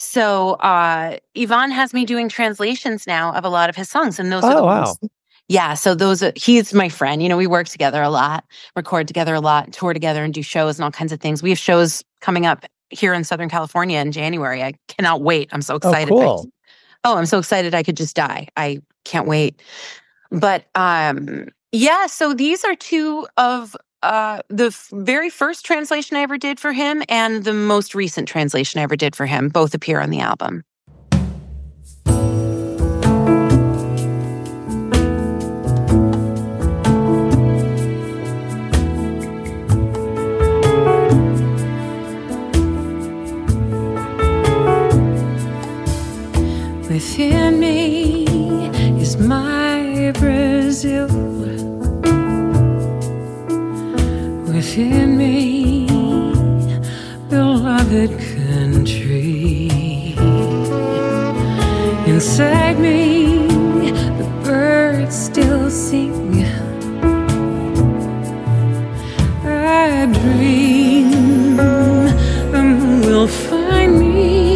Speaker 2: So uh, Yvonne has me doing translations now of a lot of his songs. And those are
Speaker 1: Oh,
Speaker 2: the
Speaker 1: wow.
Speaker 2: ones. Yeah, so those are, he's my friend. You know, we work together a lot, record together a lot, tour together and do shows and all kinds of things. We have shows coming up here in Southern California in January. I cannot wait. I'm so
Speaker 1: Oh,
Speaker 2: excited.
Speaker 1: cool.
Speaker 2: I, oh, I'm so excited I could just die. I can't wait. But um, yeah, so these are two of uh, the f- very first translation I ever did for him and the most recent translation I ever did for him. Both appear on the album.
Speaker 3: Within me is my Brazil. Within me, beloved country. Inside me, the birds still sing. I dream the moon will find me.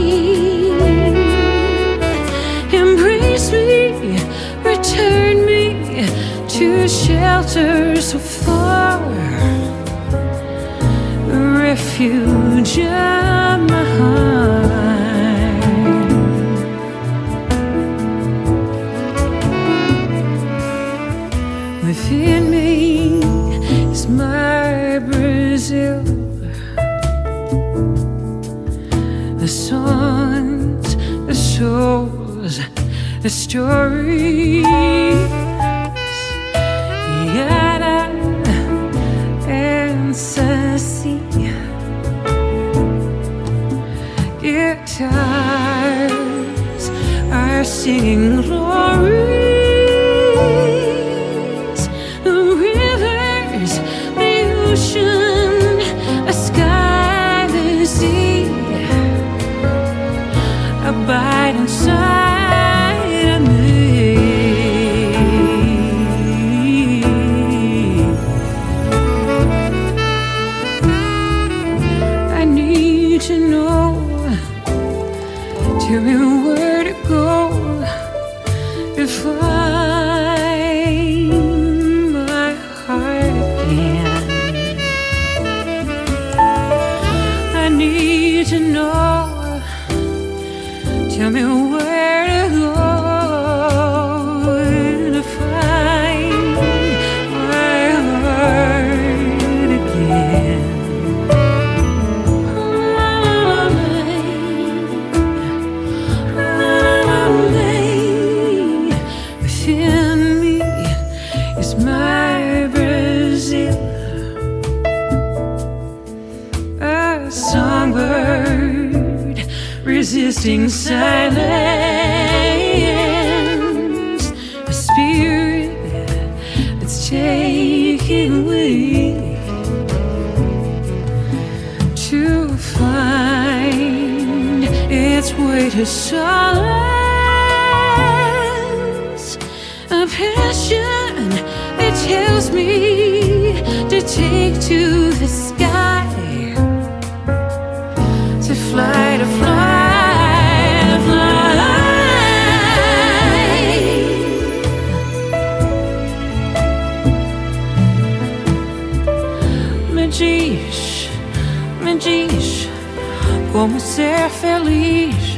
Speaker 3: Embrace me, return me to shelter so far, a refuge of my heart. Within me is my Brazil. The songs, the souls, the stories, Yada and Sassy. Guitars are singing glories. The rivers, the ocean, the sky, the sea abide inside of me. I need to know, tell me where to go to find my heart again. I need to know, tell me where to go to find my heart again. Within me is my Brazil, a songbird resisting silence, a spirit that's taking wing to find its way to silence, a passion that tells me to take to the sky, to fly, to fly, to fly. Me diz, me diz como ser feliz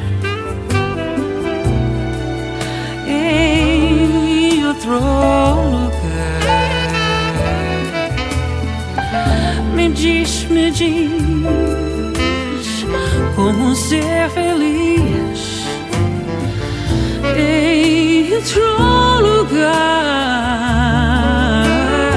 Speaker 3: em outro lugar. Me diz, me diz como ser feliz em outro lugar.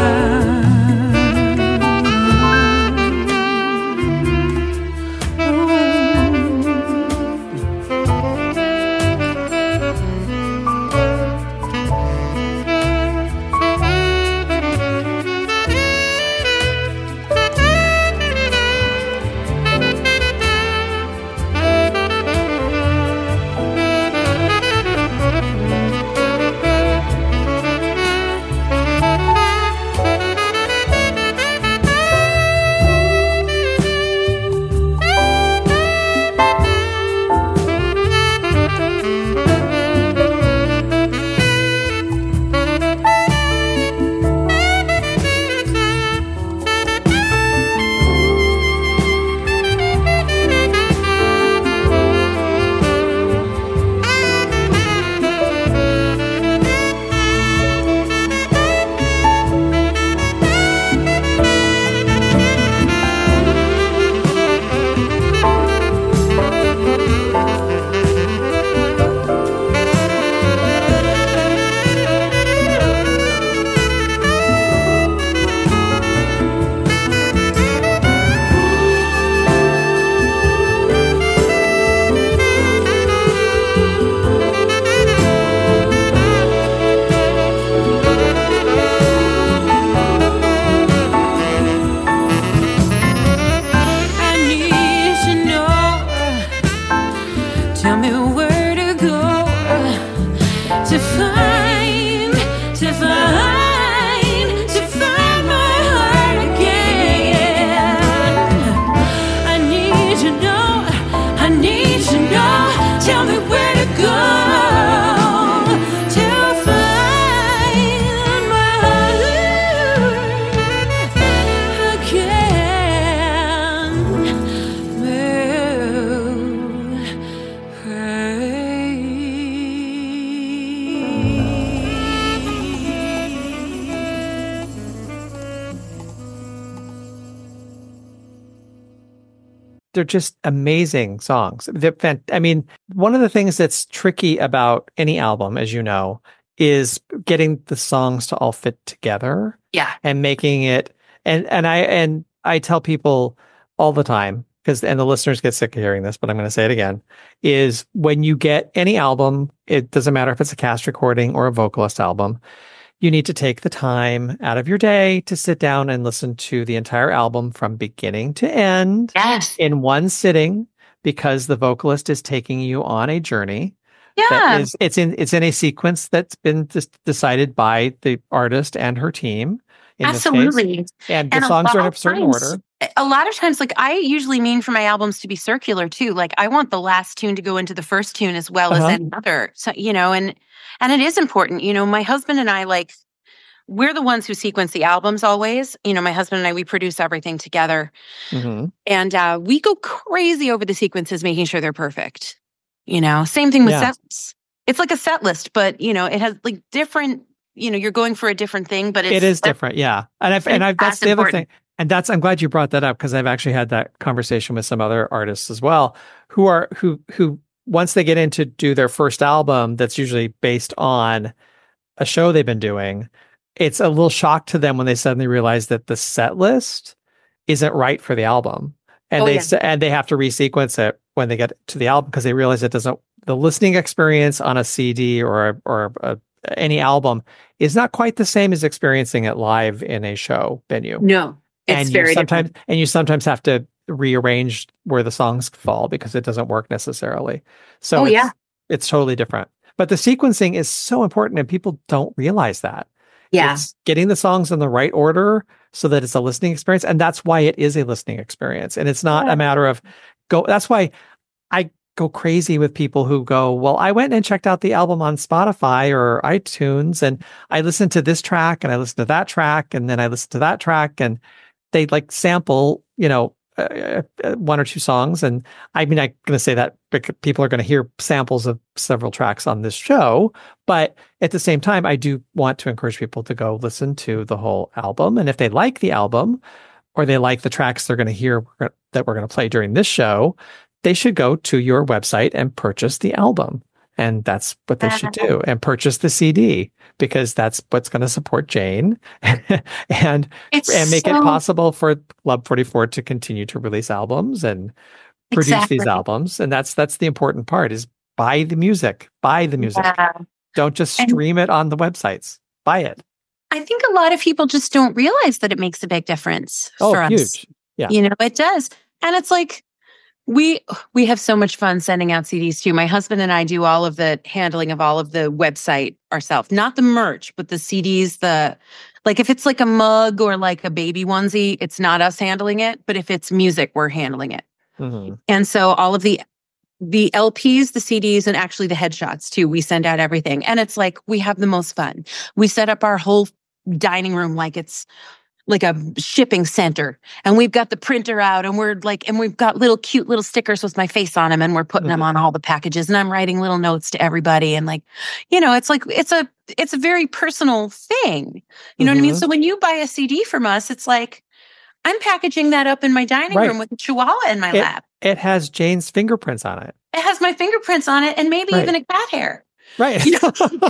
Speaker 1: They're just amazing songs. They're fan- I mean, one of the things that's tricky about any album, as you know, is getting the songs to all fit together.
Speaker 2: Yeah.
Speaker 1: And making it, and and I and I tell people all the time, because and the listeners get sick of hearing this, but I'm going to say it again, is when you get any album, it doesn't matter if it's a cast recording or a vocalist album, you need to take the time out of your day to sit down and listen to the entire album from beginning to end.
Speaker 2: Yes.
Speaker 1: In one sitting, because the vocalist is taking you on a journey.
Speaker 2: Yeah.
Speaker 1: That is, it's in it's in a sequence that's been des- decided by the artist and her team. In
Speaker 2: Absolutely.
Speaker 1: This case. And the
Speaker 2: And a
Speaker 1: songs
Speaker 2: lot
Speaker 1: are in a
Speaker 2: of
Speaker 1: certain
Speaker 2: times-
Speaker 1: order.
Speaker 2: A lot of times, like I usually mean for my albums to be circular too. Like I want the last tune to go into the first tune as well
Speaker 1: Uh-huh.
Speaker 2: as any other. So, you know, and and it is important. You know, my husband and I, like, we're the ones who sequence the albums always. You know, my husband and I, we produce everything together.
Speaker 1: Mhm.
Speaker 2: And uh, we go crazy over the sequences, making sure they're perfect. You know, same thing with
Speaker 1: Yeah.
Speaker 2: sets. It's like a set list, but you know, it has like different, you know, you're going for a different thing, but it's
Speaker 1: It is different, yeah. And I've and
Speaker 2: it's
Speaker 1: I've that's
Speaker 2: as
Speaker 1: the other
Speaker 2: important.
Speaker 1: thing. And that's I'm glad you brought that up, because I've actually had that conversation with some other artists as well, who are who who once they get in to do their first album that's usually based on a show they've been doing, it's a little shock to them when they suddenly realize that the set list isn't right for the album. And
Speaker 2: Oh,
Speaker 1: they
Speaker 2: yeah.
Speaker 1: s and they have to resequence it when they get to the album because they realize it doesn't. The listening experience on a C D or a, or a, any album is not quite the same as experiencing it live in a show venue.
Speaker 2: No, it's
Speaker 1: and
Speaker 2: very
Speaker 1: you sometimes
Speaker 2: different.
Speaker 1: and you sometimes have to rearrange where the songs fall because it doesn't work necessarily. So
Speaker 2: Oh,
Speaker 1: it's,
Speaker 2: yeah.
Speaker 1: it's totally different. But the sequencing is so important, and people don't realize that.
Speaker 2: Yeah.
Speaker 1: It's getting the songs in the right order so that it's a listening experience. And that's why it is a listening experience. And it's not
Speaker 2: Yeah.
Speaker 1: a matter of go. That's why I go crazy with people who go, well, I went and checked out the album on Spotify or iTunes, and I listened to this track and I listened to that track, and then I listened to that track, and they like sample, you know, uh, uh, one or two songs. And I mean, I'm going to say that because people are going to hear samples of several tracks on this show, but at the same time, I do want to encourage people to go listen to the whole album. And if they like the album or they like the tracks they're going to hear that we're going to play during this show, they should go to your website and purchase the album. And that's what they should do, and purchase the C D, because that's what's going to support Jane and
Speaker 2: It's
Speaker 1: and make
Speaker 2: so-
Speaker 1: it possible for Club forty-four to continue to release albums and produce
Speaker 2: Exactly.
Speaker 1: these albums. And that's that's the important part, is buy the music, buy the music.
Speaker 2: Yeah.
Speaker 1: Don't just
Speaker 2: And-
Speaker 1: stream it on the websites. Buy it.
Speaker 2: I think a lot of people just don't realize that it makes a big difference
Speaker 1: Oh,
Speaker 2: for us.
Speaker 1: huge. Yeah.
Speaker 2: You know, it does. And it's like we we have so much fun sending out C Ds too. My husband and I do all of the handling of all of the website ourselves. Not the merch, but the C Ds, the like if it's like a mug or like a baby onesie, it's not us handling it, but if it's music, we're handling it.
Speaker 1: Mhm.
Speaker 2: And so all of the the L Ps, the C Ds, and actually the headshots too. We send out everything. And it's like we have the most fun. We set up our whole dining room like it's like a shipping center. And we've got the printer out, and we're like, and we've got little cute little stickers with my face on them, and we're putting them on all the packages, and I'm writing little notes to everybody. And like, you know, it's like, it's a, it's a very personal thing. You know what I mean?
Speaker 1: Mhm.
Speaker 2: So when you buy a C D from us, it's like, I'm packaging that up in my dining
Speaker 1: Right.
Speaker 2: room with a chihuahua in my
Speaker 1: It-
Speaker 2: lap.
Speaker 1: It has Jane's fingerprints on it.
Speaker 2: It has my fingerprints on it, and maybe
Speaker 1: Right.
Speaker 2: even a cat hair.
Speaker 1: Right.
Speaker 2: You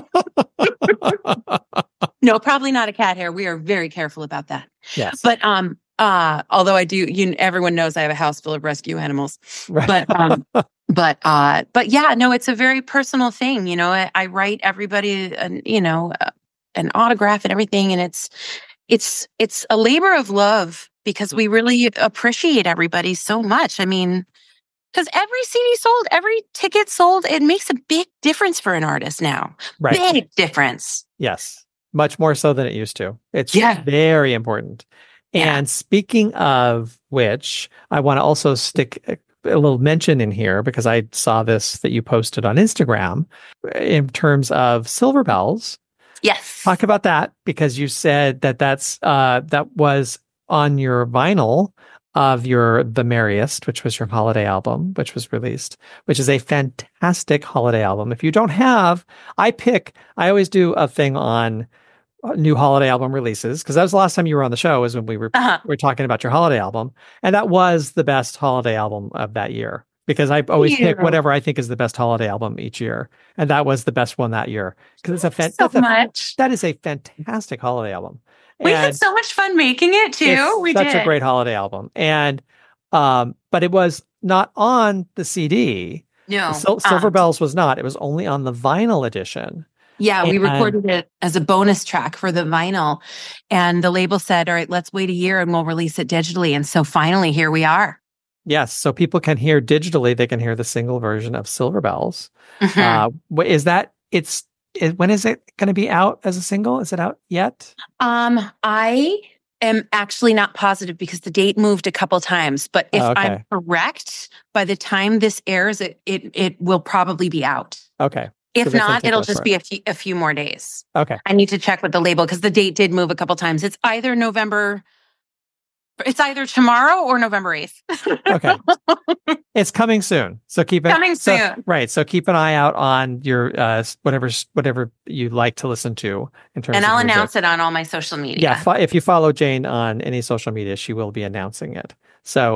Speaker 2: No, probably not a cat hair. We are very careful about that.
Speaker 1: Yes.
Speaker 2: But um, uh, although I do, you everyone knows I have a house full of rescue animals.
Speaker 1: Right.
Speaker 2: But um, but uh, but yeah, no, it's a very personal thing. You know, I, I write everybody, an, you know, uh, an autograph and everything, and it's it's it's a labor of love because we really appreciate everybody so much. I mean, because every C D sold, every ticket sold, it makes a big difference for an artist now.
Speaker 1: Right.
Speaker 2: Big difference.
Speaker 1: Yes. Much more so than it used to. It's
Speaker 2: Yeah.
Speaker 1: very important.
Speaker 2: Yeah.
Speaker 1: And speaking of which, I want to also stick a, a little mention in here, because I saw this that you posted on Instagram in terms of Silver Bells.
Speaker 2: Yes.
Speaker 1: Talk about that, because you said that that's uh, that was on your vinyl of your The Merriest, which was your holiday album, which was released, which is a fantastic holiday album. If you don't have, I pick, I always do a thing on new holiday album releases, because that was the last time you were on the show, is when we were,
Speaker 2: Uh-huh.
Speaker 1: we were talking about your holiday album. And that was the best holiday album of that year, because I always pick
Speaker 2: you.
Speaker 1: whatever I think is the best holiday album each year. And that was the best one that year, because it's a, fan-
Speaker 2: so
Speaker 1: that's a
Speaker 2: much.
Speaker 1: that is a fantastic holiday album.
Speaker 2: We had
Speaker 1: And
Speaker 2: so much fun making it too.
Speaker 1: it's
Speaker 2: We
Speaker 1: such
Speaker 2: did.
Speaker 1: a great holiday album. And um, but it was not on the C D.
Speaker 2: no
Speaker 1: Sil- Silver
Speaker 2: um,
Speaker 1: Bells was not. It was only on the vinyl edition.
Speaker 2: Yeah, we
Speaker 1: And-
Speaker 2: recorded it as a bonus track for the vinyl, and the label said, "All right, let's wait a year and we'll release it digitally." And so finally, here we are.
Speaker 1: Yes, so people can hear digitally. They can hear the single version of Silver Bells.
Speaker 2: Mhm.
Speaker 1: Uh, wh- is that it's? Is, when is it going to be out as a single? Is it out yet?
Speaker 2: Um, I am actually not positive because the date moved a couple times. But if
Speaker 1: Oh, okay.
Speaker 2: I'm correct, by the time this airs, it it it will probably be out.
Speaker 1: Okay.
Speaker 2: If
Speaker 1: So they can
Speaker 2: not,
Speaker 1: take
Speaker 2: it'll
Speaker 1: us
Speaker 2: just
Speaker 1: for
Speaker 2: be a few a few more days.
Speaker 1: Okay.
Speaker 2: I need to check with the label because the date did move a couple times. It's either November. It's either tomorrow or November eighth.
Speaker 1: Okay. It's coming soon. So keep it
Speaker 2: Coming
Speaker 1: so-
Speaker 2: soon.
Speaker 1: Right. So keep an eye out on your uh s- whatever s- whatever you like to listen to in terms
Speaker 2: And
Speaker 1: of
Speaker 2: I'll
Speaker 1: music.
Speaker 2: announce it on all my social media.
Speaker 1: Yeah, fo- if you follow Jane on any social media, she will be announcing it. So,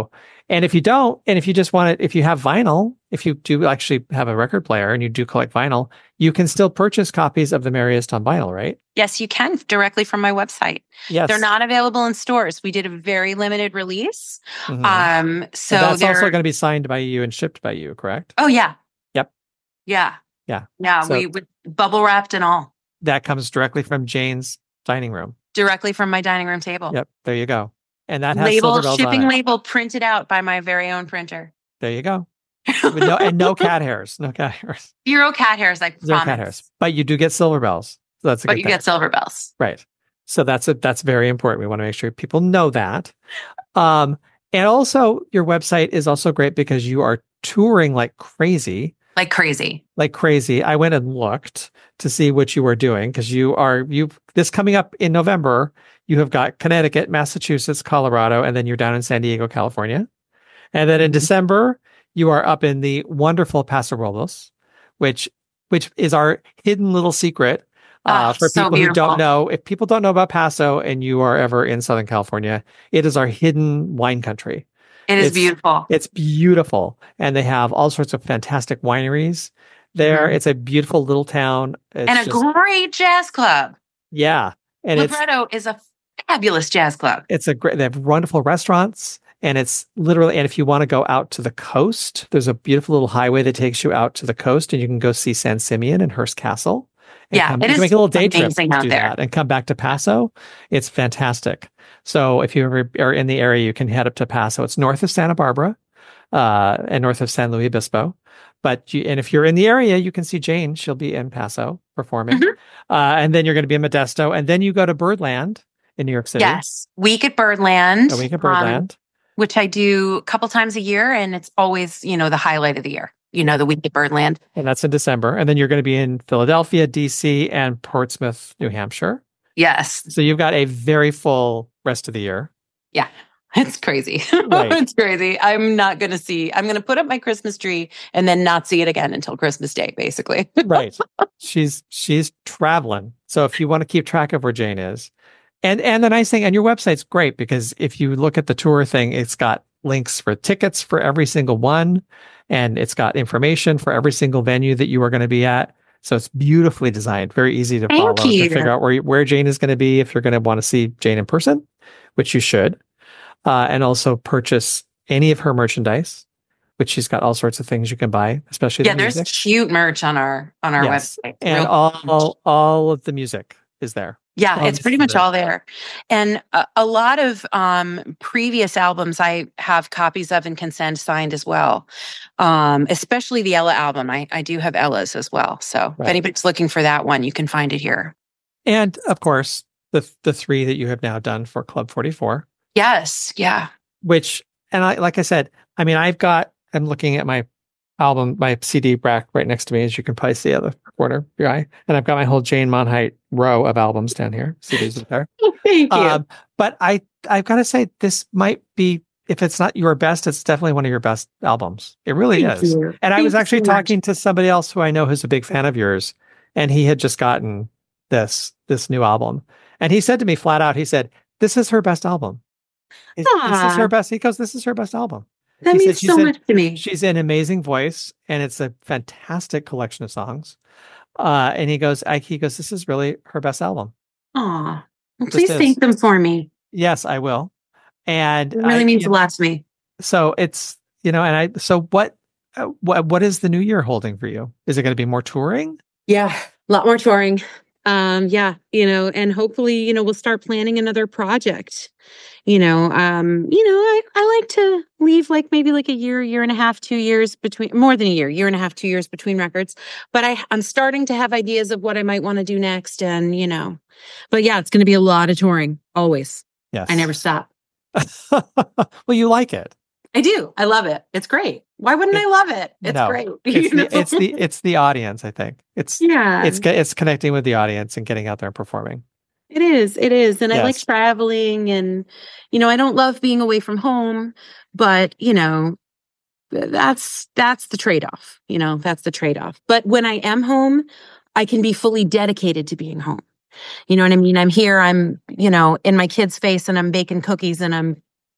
Speaker 1: And if you don't, and if you just want it, if you have vinyl, if you do actually have a record player and you do collect vinyl, you can still purchase copies of the Merriest on vinyl, right?
Speaker 2: Yes, you can directly from my website.
Speaker 1: Yes.
Speaker 2: They're not available in stores. We did a very limited release.
Speaker 1: Mhm.
Speaker 2: Um, so
Speaker 1: And that's
Speaker 2: they're
Speaker 1: also going to be signed by you and shipped by you, correct?
Speaker 2: Oh yeah.
Speaker 1: Yep.
Speaker 2: Yeah.
Speaker 1: Yeah.
Speaker 2: Yeah.
Speaker 1: So-
Speaker 2: we with bubble wrapped and all.
Speaker 1: That comes directly from Jane's dining room.
Speaker 2: Directly from my dining room table.
Speaker 1: Yep. There you go. And that has
Speaker 2: Label,
Speaker 1: silver bells
Speaker 2: shipping
Speaker 1: on it.
Speaker 2: label printed out by my very own printer.
Speaker 1: There you go. With no, and no cat hairs. No cat hairs.
Speaker 2: Zero cat hairs, I
Speaker 1: Zero
Speaker 2: promise.
Speaker 1: cat hairs. But you do get silver bells. So that's a
Speaker 2: But
Speaker 1: good
Speaker 2: you
Speaker 1: thing.
Speaker 2: get silver bells.
Speaker 1: Right. So that's a, that's very important. We want to make sure people know that. Um, and also your website is also great because you are touring like crazy.
Speaker 2: Like crazy.
Speaker 1: Like crazy. I went and looked to see what you were doing because you are you this coming up in November. You have got Connecticut, Massachusetts, Colorado, and then you're down in San Diego, California. And then in
Speaker 2: Mhm.
Speaker 1: December, you are up in the wonderful Paso Robles, which which is our hidden little secret uh,
Speaker 2: Ah,
Speaker 1: for
Speaker 2: so
Speaker 1: people who
Speaker 2: beautiful.
Speaker 1: don't know. If people don't know about Paso and you are ever in Southern California, it is our hidden wine country.
Speaker 2: It is
Speaker 1: It's-
Speaker 2: beautiful.
Speaker 1: It's beautiful. And they have all sorts of fantastic wineries there.
Speaker 2: Mhm.
Speaker 1: It's a beautiful little town. It's
Speaker 2: and a
Speaker 1: just-
Speaker 2: great jazz club.
Speaker 1: yeah. And it's
Speaker 2: Libretto is a fabulous jazz club.
Speaker 1: it's a great, they have wonderful restaurants. And it's literally, and if you want to go out to the coast, there's a beautiful little highway that takes you out to the coast and you can go see San Simeon and Hearst Castle. And
Speaker 2: Yeah,
Speaker 1: come,
Speaker 2: it
Speaker 1: you can
Speaker 2: is
Speaker 1: make a little day trip
Speaker 2: amazing
Speaker 1: to
Speaker 2: out
Speaker 1: do
Speaker 2: there.
Speaker 1: that and come back to Paso. It's fantastic. So if you ever are in the area, you can head up to Paso. It's north of Santa Barbara, uh, and north of San Luis Obispo. But you, and if you're in the area, you can see Jane. She'll be in Paso performing.
Speaker 2: Mhm.
Speaker 1: Uh, and then you're going to be in Modesto. And then you go to Birdland in New York City.
Speaker 2: Yes. Week at Birdland.
Speaker 1: A week at
Speaker 2: um,
Speaker 1: Birdland.
Speaker 2: which I do a couple times a year. And it's always, you know, the highlight of the year. You know, the week at Birdland.
Speaker 1: And that's in December. And then you're going to be in Philadelphia, D C, and Portsmouth, New Hampshire.
Speaker 2: Yes.
Speaker 1: So you've got a very full rest of the year.
Speaker 2: Yeah. It's crazy.
Speaker 1: Right.
Speaker 2: It's crazy. I'm not going to see, I'm going to put up my Christmas tree and then not see it again until Christmas Day, basically.
Speaker 1: Right. She's she's traveling. So if you want to keep track of where Jane is. And and the nice thing, and your website's great because if you look at the tour thing, it's got links for tickets for every single one. And it's got information for every single venue that you are going to be at. So it's beautifully designed, very easy to
Speaker 2: Thank
Speaker 1: follow,
Speaker 2: you.
Speaker 1: to figure out where, where Jane is going to be if you're going to want to see Jane in person, which you should. Uh, and also purchase any of her merchandise, which she's got all sorts of things you can buy, especially
Speaker 2: Yeah,
Speaker 1: the
Speaker 2: there's
Speaker 1: music.
Speaker 2: cute merch on our on our
Speaker 1: Yes.
Speaker 2: website.
Speaker 1: And
Speaker 2: Real
Speaker 1: all,
Speaker 2: cute.
Speaker 1: all all of the music is there.
Speaker 2: Yeah,
Speaker 1: all
Speaker 2: it's
Speaker 1: the
Speaker 2: pretty much
Speaker 1: music.
Speaker 2: all there. And a, a lot of um, previous albums I have copies of and can send signed as well. Um, especially the Ella album. I, I do have Ella's as well. So
Speaker 1: Right.
Speaker 2: if anybody's looking for that one, you can find it here.
Speaker 1: And of course, the the three that you have now done for Club forty-four,
Speaker 2: Yes. Yeah.
Speaker 1: which, and I like I said, I mean, I've got, I'm looking at my album, my C D rack right next to me, as you can probably see at the corner of your eye. And I've got my whole Jane Monheit row of albums down here, C Ds up there.
Speaker 2: Thank you.
Speaker 1: Um, but I, I've got to say, this might be, if it's not your best, it's definitely one of your best albums. It really
Speaker 2: Thank
Speaker 1: is.
Speaker 2: you.
Speaker 1: And I
Speaker 2: Thank
Speaker 1: was
Speaker 2: you
Speaker 1: actually
Speaker 2: so much.
Speaker 1: talking to somebody else who I know who's a big fan of yours, and he had just gotten this this new album, and he said to me flat out, he said, "This is her best album. He- This is
Speaker 2: Aw.
Speaker 1: her best." He goes, "This is her best album."
Speaker 2: That
Speaker 1: He said
Speaker 2: means
Speaker 1: she's
Speaker 2: so
Speaker 1: in-
Speaker 2: much to me.
Speaker 1: She's an amazing voice, and it's a fantastic collection of songs. Uh, and he goes, I, he goes, "This is really her best album."
Speaker 2: Aw. Well,
Speaker 1: Just
Speaker 2: please
Speaker 1: is.
Speaker 2: thank them for me.
Speaker 1: Yes, I will. And
Speaker 2: It really
Speaker 1: I-
Speaker 2: means
Speaker 1: you
Speaker 2: a lot to me.
Speaker 1: So it's, you know, and I, so what, uh, what, what is the new year holding for you? Is it going to be more touring?
Speaker 4: Yeah, a lot more touring. Um, yeah, you know, and hopefully, you know, we'll start planning another project. You know, um, you know, I, I like to leave like maybe like a year, year and a half, two years between, more than a year, year and a half, two years between records. But I, I'm starting to have ideas of what I might want to do next. And, you know, but yeah, it's going to be a lot of touring, always.
Speaker 1: Yes.
Speaker 4: I never stop.
Speaker 1: Well, you like it.
Speaker 2: I do. I love it. It's great. Why wouldn't
Speaker 1: It-
Speaker 2: I love it? It's
Speaker 1: no,
Speaker 2: great.
Speaker 1: It's
Speaker 2: you
Speaker 1: the,
Speaker 2: know?
Speaker 1: it's the, it's the audience. I think it's,
Speaker 4: Yeah,
Speaker 1: it's, it's connecting with the audience and getting out there and performing.
Speaker 4: it is. It is. And I like
Speaker 1: Yes.
Speaker 4: traveling and, you know, I don't love being away from home, but, you know, th- that's, that's the trade-off, you know, that's the trade-off. But when I am home, I can be fully dedicated to being home. You know what I mean? I'm here, I'm, you know, in my kid's face and I'm baking cookies and I'm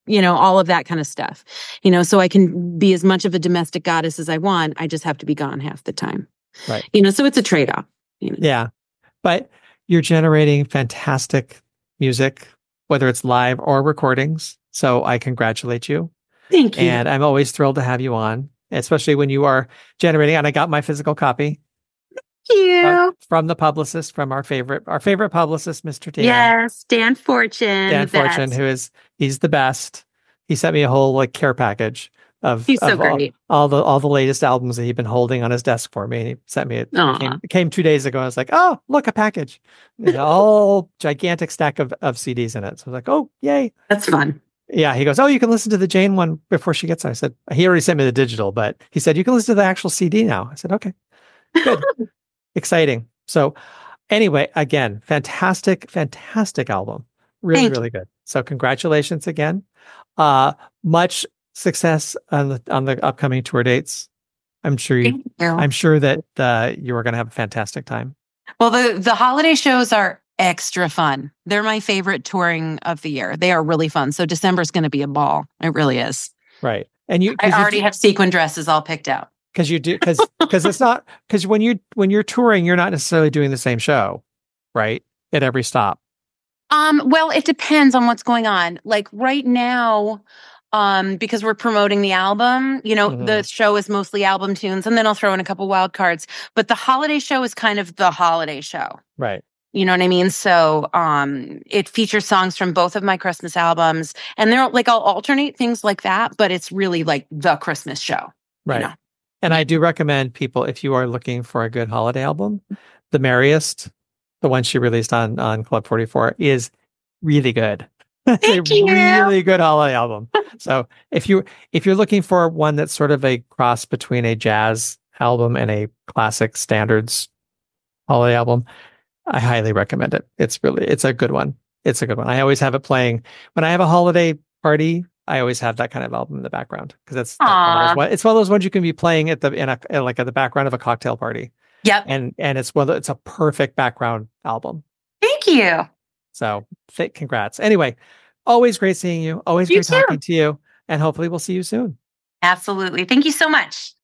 Speaker 4: you know, all of that kind of stuff, you know, so I can be as much of a domestic goddess as I want. I just have to be gone half the time.
Speaker 1: Right.
Speaker 4: You know, so it's a trade-off. You know?
Speaker 1: Yeah. But you're generating fantastic music, whether it's live or recordings. So I congratulate you.
Speaker 4: Thank you.
Speaker 1: And I'm always thrilled to have you on, especially when you are generating. And I got my physical copy.
Speaker 4: Thank you.
Speaker 1: From, from the publicist, from our favorite, our favorite publicist, Mister Dan.
Speaker 4: Yes, Dan Fortune.
Speaker 1: Dan Fortune,
Speaker 4: best.
Speaker 1: who is, he's the best. He sent me a whole like care package of,
Speaker 4: He's so
Speaker 1: of all,
Speaker 4: great.
Speaker 1: all the all the latest albums that he'd been holding on his desk for me. And he sent me it.
Speaker 4: Aw.
Speaker 1: Came, it came two days ago. I was like, oh, look, a package. There's a whole gigantic stack of, of C Ds in it. So I was like, oh, yay.
Speaker 4: That's fun.
Speaker 1: Yeah. He goes, oh, you can listen to the Jane one before she gets there. I said, he already sent me the digital, but he said, you can listen to the actual C D now. I said, okay, good. Exciting. So anyway, again, fantastic, fantastic album. Really,
Speaker 4: Thank
Speaker 1: really good. So congratulations again. Uh, much success on the on the upcoming tour dates. I'm sure you,
Speaker 4: Thank you.
Speaker 1: I'm sure that uh, you are going to have a fantastic time.
Speaker 2: Well, the the holiday shows are extra fun. They're my favorite touring of the year. They are really fun. So December's going to be a ball. It really is.
Speaker 1: Right. And you,
Speaker 2: I already have sequin dresses all picked out.
Speaker 1: because you do, because, because it's not, because when you, when you're touring, you're not necessarily doing the same show, right? At every stop.
Speaker 2: Um, well, it depends on what's going on. Like right now, um, because we're promoting the album, you know,
Speaker 1: Mhm.
Speaker 2: the show is mostly album tunes, and then I'll throw in a couple wild cards. But the holiday show is kind of the holiday show.
Speaker 1: Right.
Speaker 2: You know what I mean? So um, it features songs from both of my Christmas albums, and they're like I'll alternate things like that, but it's really like the Christmas show.
Speaker 1: Right.
Speaker 2: You know?
Speaker 1: And I do recommend people, if you are looking for a good holiday album, The Merriest, the one she released on, on Club forty-four, is really good. It's
Speaker 2: Thank
Speaker 1: a
Speaker 2: you.
Speaker 1: really good holiday album. So if you if you're looking for one that's sort of a cross between a jazz album and a classic standards holiday album, I highly recommend it. It's really it's a good one. It's a good one. I always have it playing when I have a holiday party. I always have that kind of album in the background because it's like one of those, one- it's one of those ones you can be playing at the in a in like at the background of a cocktail party.
Speaker 2: Yep.
Speaker 1: And and it's one of the, it's a perfect background album.
Speaker 2: Thank you.
Speaker 1: So th- congrats. Anyway, always great seeing you. Always
Speaker 2: You
Speaker 1: great
Speaker 2: too.
Speaker 1: talking to you. And hopefully we'll see you soon.
Speaker 2: Absolutely. Thank you so much.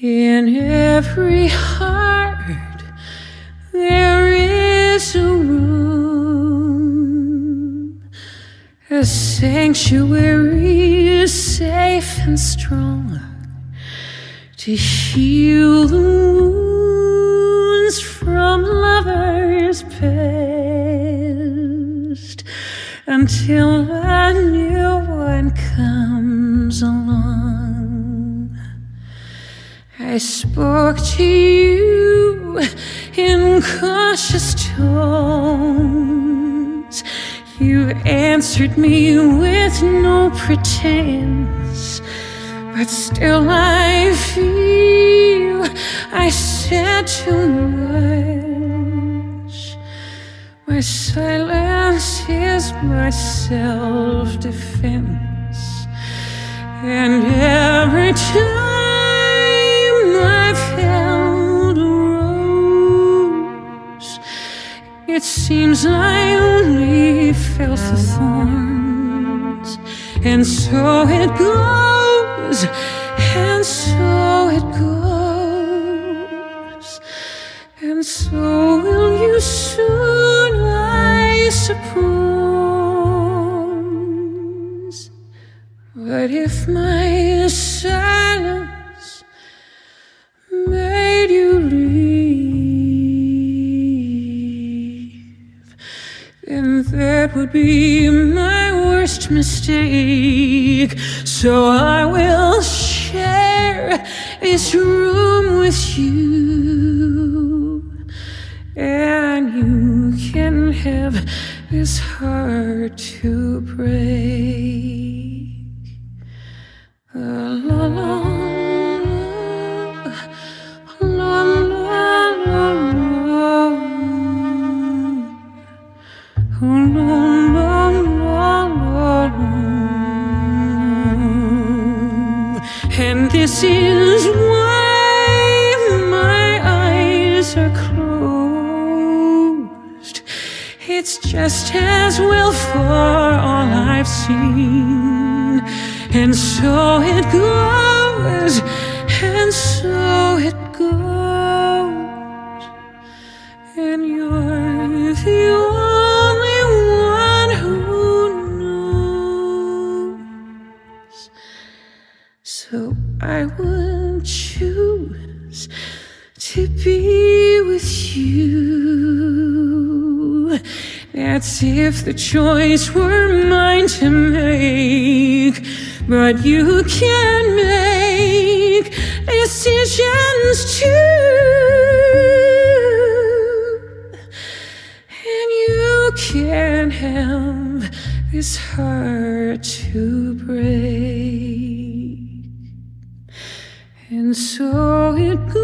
Speaker 3: In every heart there is a room, a sanctuary safe and strong to heal the wounds from lovers past until a new one comes along. I spoke to you in cautious tones. You answered me with no pretense, but still I feel I said too much. My silence is my self-defense, and every time I've held a rose, it seems I only felt the thorns. And so it goes, and so it goes, and so will you soon, I suppose. But if my silence made you leave, then that would be my worst mistake. So I will share this room with you, and you can have this heart to break. La la la la la la la. Oh, no, no, no, no, no. And this is why my eyes are closed. It it's just as well for all I've seen. And so it goes, and so it goes. And you're the only one who knows. So I would choose to be with you. That's if the choice were mine to make. But you can make decisions too. And you can't have this heart to break. And so it goes.